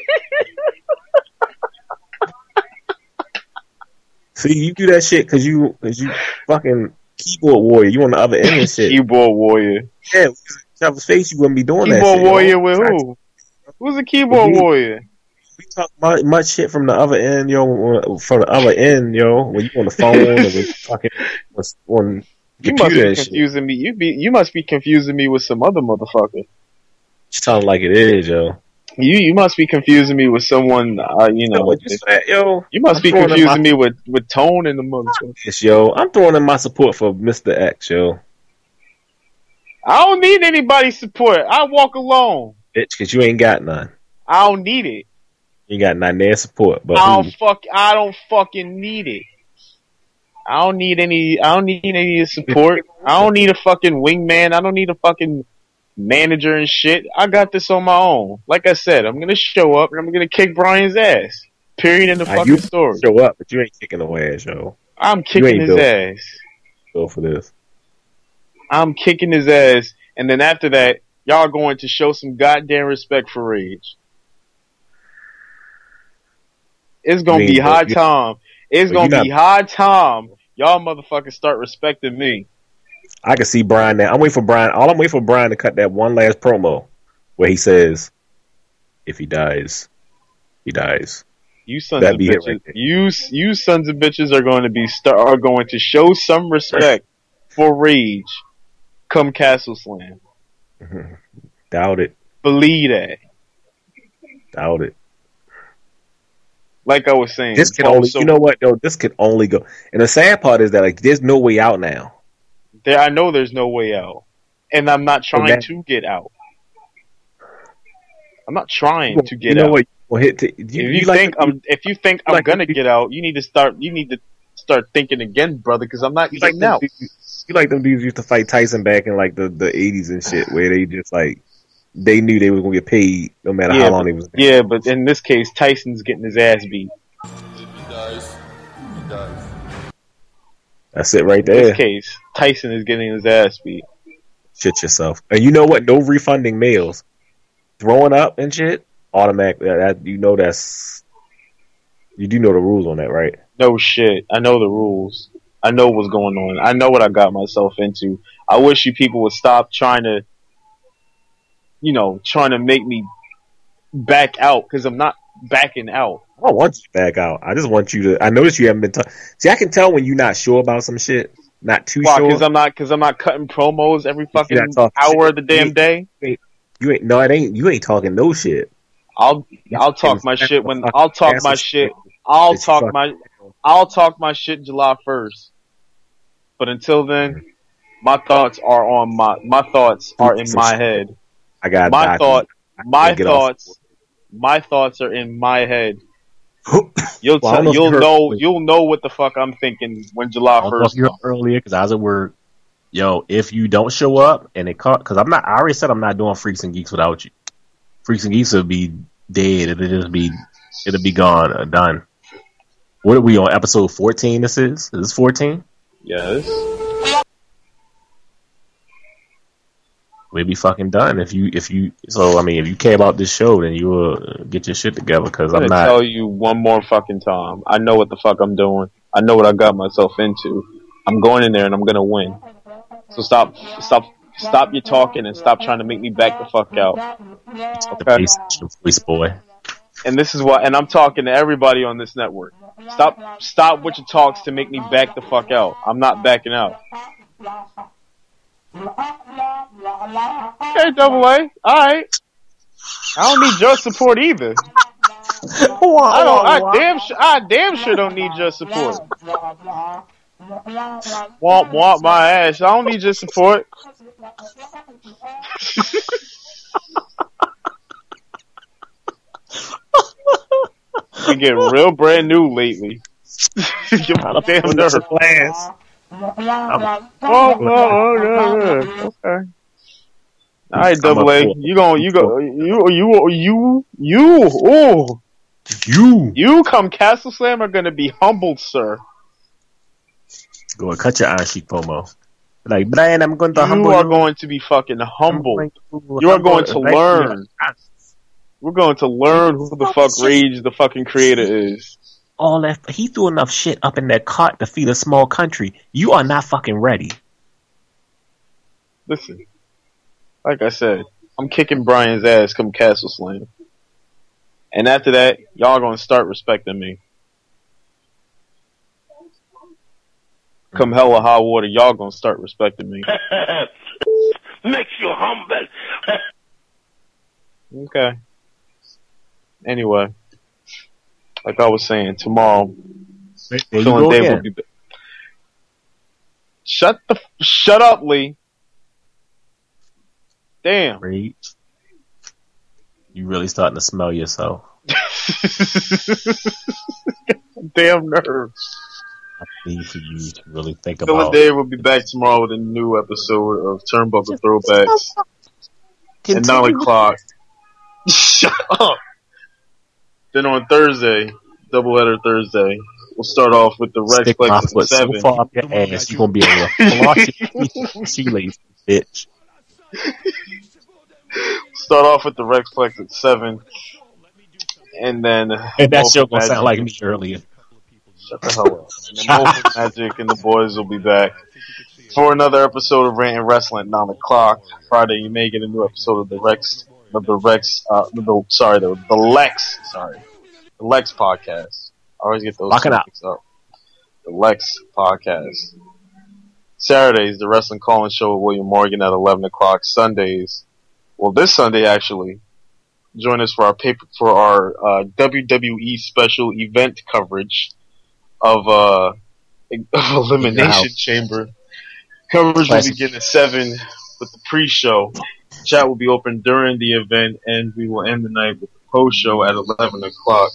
See, you do that shit because you, cause you fucking keyboard warrior. You on the other end of shit. Keyboard warrior. Yeah, if you have a face, you wouldn't be doing keyboard that shit. Keyboard warrior yo. with who? Who's a keyboard we, warrior? We talk much, much shit from the other end, yo. From the other end, yo. When you on the phone or when you fucking on you computer must be and confusing shit. me. You be you must be confusing me with some other motherfucker. Just tell them like it is, yo. You you must be confusing me with someone. Uh, you know, yo, just that, yo. You must I'm be confusing my, me with with Tone and the motherfucker. Yes, yo. I'm throwing in my support for Mister X, yo. I don't need anybody's support. I walk alone. Bitch, because you ain't got none. I don't need it. You got none there support, but I don't who? fuck. I don't fucking need it. I don't need any. I don't need any support. I don't need a fucking wingman. I don't need a fucking manager and shit. I got this on my own. Like I said, I'm gonna show up and I'm gonna kick Brian's ass. Period in the Uh, fucking you story. Show up, but you ain't kicking no ass, yo. I'm You kicking ain't his built- ass. Go for this. I'm kicking his ass, and then after that, y'all are going to show some goddamn respect for Rage. It's gonna I mean, be but high you- time. It's but gonna you be not- high time. Y'all motherfuckers start respecting me. I can see Brian now. I'm waiting for Brian. All I'm waiting for Brian to cut that one last promo where he says, "If he dies, he dies." You sons That'd of be it bitches. right there. you you sons of bitches are going to be star- are going to show some respect for Rage. Come Castle Slam. Doubt it. Believe that. Doubt it. Like I was saying, This can Paul, only. so You know what though? This could only go. And the sad part is that like there's no way out now. there, I know there's no way out, and I'm not trying that- to get out. I'm not trying to get you know out. what? Well, hit to, you, if you, you like think to- I'm, if you think I'm like to gonna be- get out, you need to start. You need to start thinking again, brother, because I'm not You like getting them out. dudes- you like them dudes used to fight Tyson back in like the, the eighties and shit, where they just like they knew they were gonna get paid no matter Yeah, how long but, they was. yeah, but in this case, Tyson's getting his ass beat. Guys, guys. That's it right In there. this case, Tyson is getting his ass beat. Shit yourself. And you know what? No refunding mails. Throwing up and shit. Automatic. That, that you know that's. You do know the rules on that, right? No shit. I know the rules. I know what's going on. I know what I got myself into. I wish you people would stop trying to, you know, trying to make me back out, because I'm not backing out. I don't want you back out. I just want you to. I noticed you haven't been. T- See, I can tell when you're not sure about some shit. Not too Why? sure. Because I'm not. Because I'm not cutting promos every fucking not talking hour shit. of the damn day. You ain't, you ain't. No, it ain't. You ain't talking no shit. I'll I'll talk my shit when I'll talk my shit. I'll talk my I'll talk my shit July first. But until then, my thoughts are on my my thoughts are in my head. I got my thought. My get off. thoughts. My thoughts are in my head. You'll Well, I don't tell, know if you'll you heard know me. you'll know what the fuck I'm thinking when July I don't know if first you heard comes. earlier because I was at work. Yo, if you don't show up and it caught, because I'm not. I already said I'm not doing Freaks and Geeks without you. Freaks and Geeks will be dead. It'll just be. It'll be gone. Uh, done. What are we on? Episode fourteen. This is. Is this fourteen? Yes. We'll be fucking done if you if you. So I mean, if you care about this show, then you will get your shit together. Because I'm I'm gonna not. tell you one more fucking time. I know what the fuck I'm doing. I know what I got myself into. I'm going in there and I'm gonna win. So stop, stop, stop your talking and stop trying to make me back the fuck out. Okay? Voice boy. And this is why, and I'm talking to everybody on this network. Stop, stop with your talks to make me back the fuck out. I'm not backing out. Okay, Double A. Alright. I don't need your support either. I don't, I damn, I damn sure don't need your support. Womp womp my ass. I don't need your support. You get real brand new lately. You're damn nerve. Oh, oh, oh, oh, okay. All right, Double A, you going you go you you you you oh you you come Castle Slam are gonna be humbled, sir. Go and cut your iron sheet, Pomo. Like, Brian, I'm going to you humble are you. going to be fucking humbled. You are going to learn. We're going to learn who the fuck Rage the fucking creator is. All that he threw enough shit up in that cart to feed a small country. You are not fucking ready. Listen, like I said, I'm kicking Brian's ass come Castle Slam, and after that, y'all gonna start respecting me. Come hell or high water, y'all gonna start respecting me. Makes you humble. Okay. Anyway, like I was saying, tomorrow, Phil and Dave will be back. Shut the shut up, Lee. Damn. Great. You really starting to smell yourself. Damn nerves. I need for you to really think Phil about. and Dave will be back tomorrow with a new episode of Turnbuckle Throwbacks at nine o'clock. Shut up. Then on Thursday, doubleheader Thursday, we'll start off with the Rex Stick my Flex at foot seven. so far up your ass, you're gonna be able to flush it. She lazy bitch. Start off with the Rex Flex at seven, and then And that Wolf shit gonna Magic. sound like me earlier. Shut the hell up. And then Wolf Magic and the boys will be back for another episode of Rant and Wrestling at nine o'clock. Friday, you may get a new episode of the Rex, of the Rex, uh, the, sorry, the, the Lex, sorry, the Lex podcast. I always get those Lock it up. mixed up. The Lex podcast. Saturdays, the Wrestling Call-In Show with William Morgan at eleven o'clock. Sundays, well, this Sunday actually, join us for our paper for our uh, W W E special event coverage of uh, of Elimination Chamber. Coverage will begin at seven with the pre-show. Chat will be open during the event, and we will end the night with the post-show at eleven o'clock.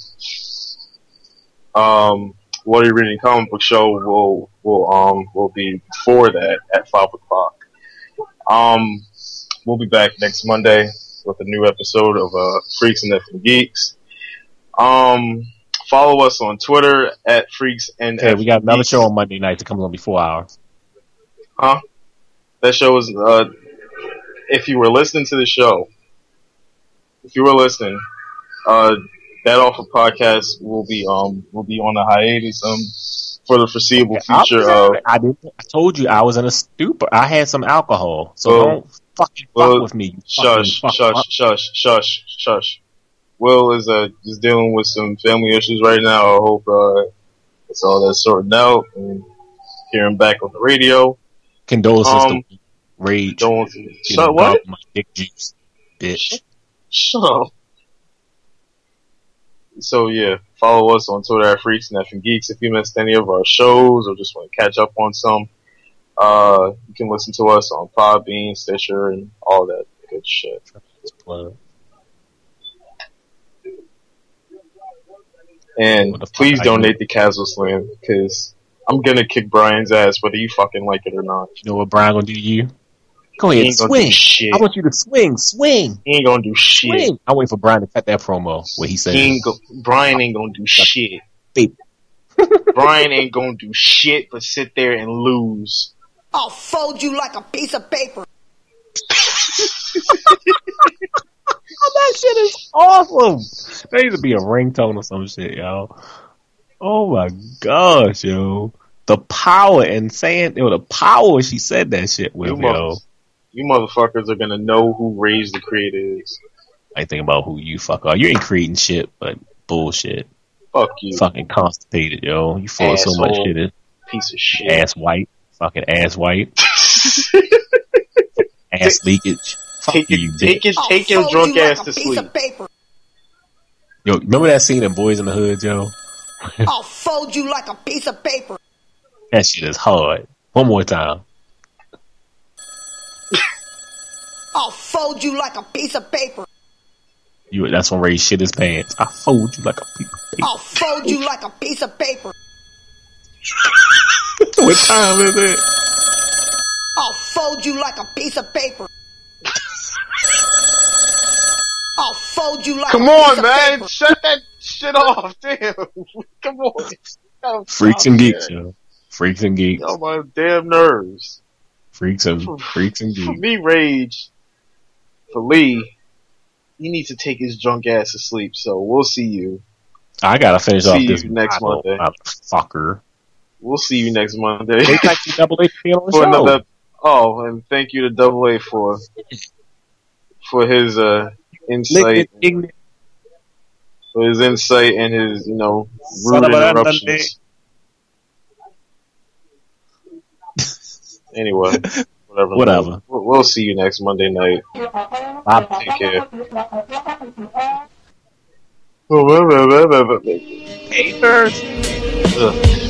Um, What Are You Reading? Comic Book Show will will um will be before that at five o'clock. Um, we'll be back next Monday with a new episode of uh Freaks and Effing Geeks. Um, follow us on Twitter at Freaks and Okay, we got another Geeks. show on Monday night to come on before hours. Huh? That show is, uh, if you were listening to the show, if you were listening, uh, that Awful Podcast will be, um, will be on a hiatus, um, for the foreseeable I, future of, I, did, I told you I was in a stupor. I had some alcohol, so Well, don't fucking well, fuck with me. You shush, fucking shush, fuck- shush, shush, shush. Will is, uh, just dealing with some family issues right now. I hope, uh, it's all that sorted out and hear him back on the radio. Condolences Um, to Rage. Don't, Getting shut, what? involved in my dick juice, bitch. Shut up. So yeah, follow us on Twitter at Freaks and Effing Geeks. If you missed any of our shows or just want to catch up on some, uh, you can listen to us on Podbean, Stitcher, and all that good shit. And please donate to Castle Slam, because I'm gonna kick Brian's ass whether you fucking like it or not. You know what Brian gonna do to you? Go He ahead, ain't gonna swing. do shit. I want you to swing, swing. He ain't gonna do shit. Swing. I wait for Brian to cut that promo where he said, He ain't go- Brian ain't gonna do shit. Babe. Brian ain't gonna do shit but sit there and lose. I'll fold you like a piece of paper. That shit is awesome. There needs to be a ringtone or some shit, yo. Oh my gosh, yo. the power and saying, you know, the power she said that shit with, You, yo. mother- you motherfuckers are gonna know who Rage the Creator is. I think about who you fuck are. You ain't creating shit, but bullshit. Fuck you. Fucking constipated, yo. You full of so much Asshole. shit. Piece of shit. Ass white. Fucking ass white. Ass leakage. Fuck Take you, it, you take bitch. it, take your Fold drunk you ass like to a piece sleep. of paper. Yo, remember that scene in Boys in the Hood, yo? I'll fold you like a piece of paper. That shit is hard. One more time. I'll fold you like a piece of paper. You, that's when Ray shit his pants. I fold you like a piece of paper. I'll fold you like a piece of paper. What time is it? I'll fold you like a piece of paper. I'll fold you like Come a piece on, of man. paper. Shut that shit off. Damn. Come on. Gotta Freaks stop and geeks, that. yo. Freaks and geeks. Oh, my damn nerves. Freaks and freaks and For geeks. me, Rage, for Lee, he needs to take his drunk ass to sleep, so we'll see you. I gotta finish See off you this next Bible, Monday. motherfucker. We'll see you next Monday. Wait back to Double A to be on the for show. another. Oh, and thank you to Double A for for his uh, insight, Ignorant. for his insight and his you know Son rude of a interruptions. Anyway, whatever. Whatever. We'll, we'll see you next Monday night. Bye. Take care. Haters. Ugh.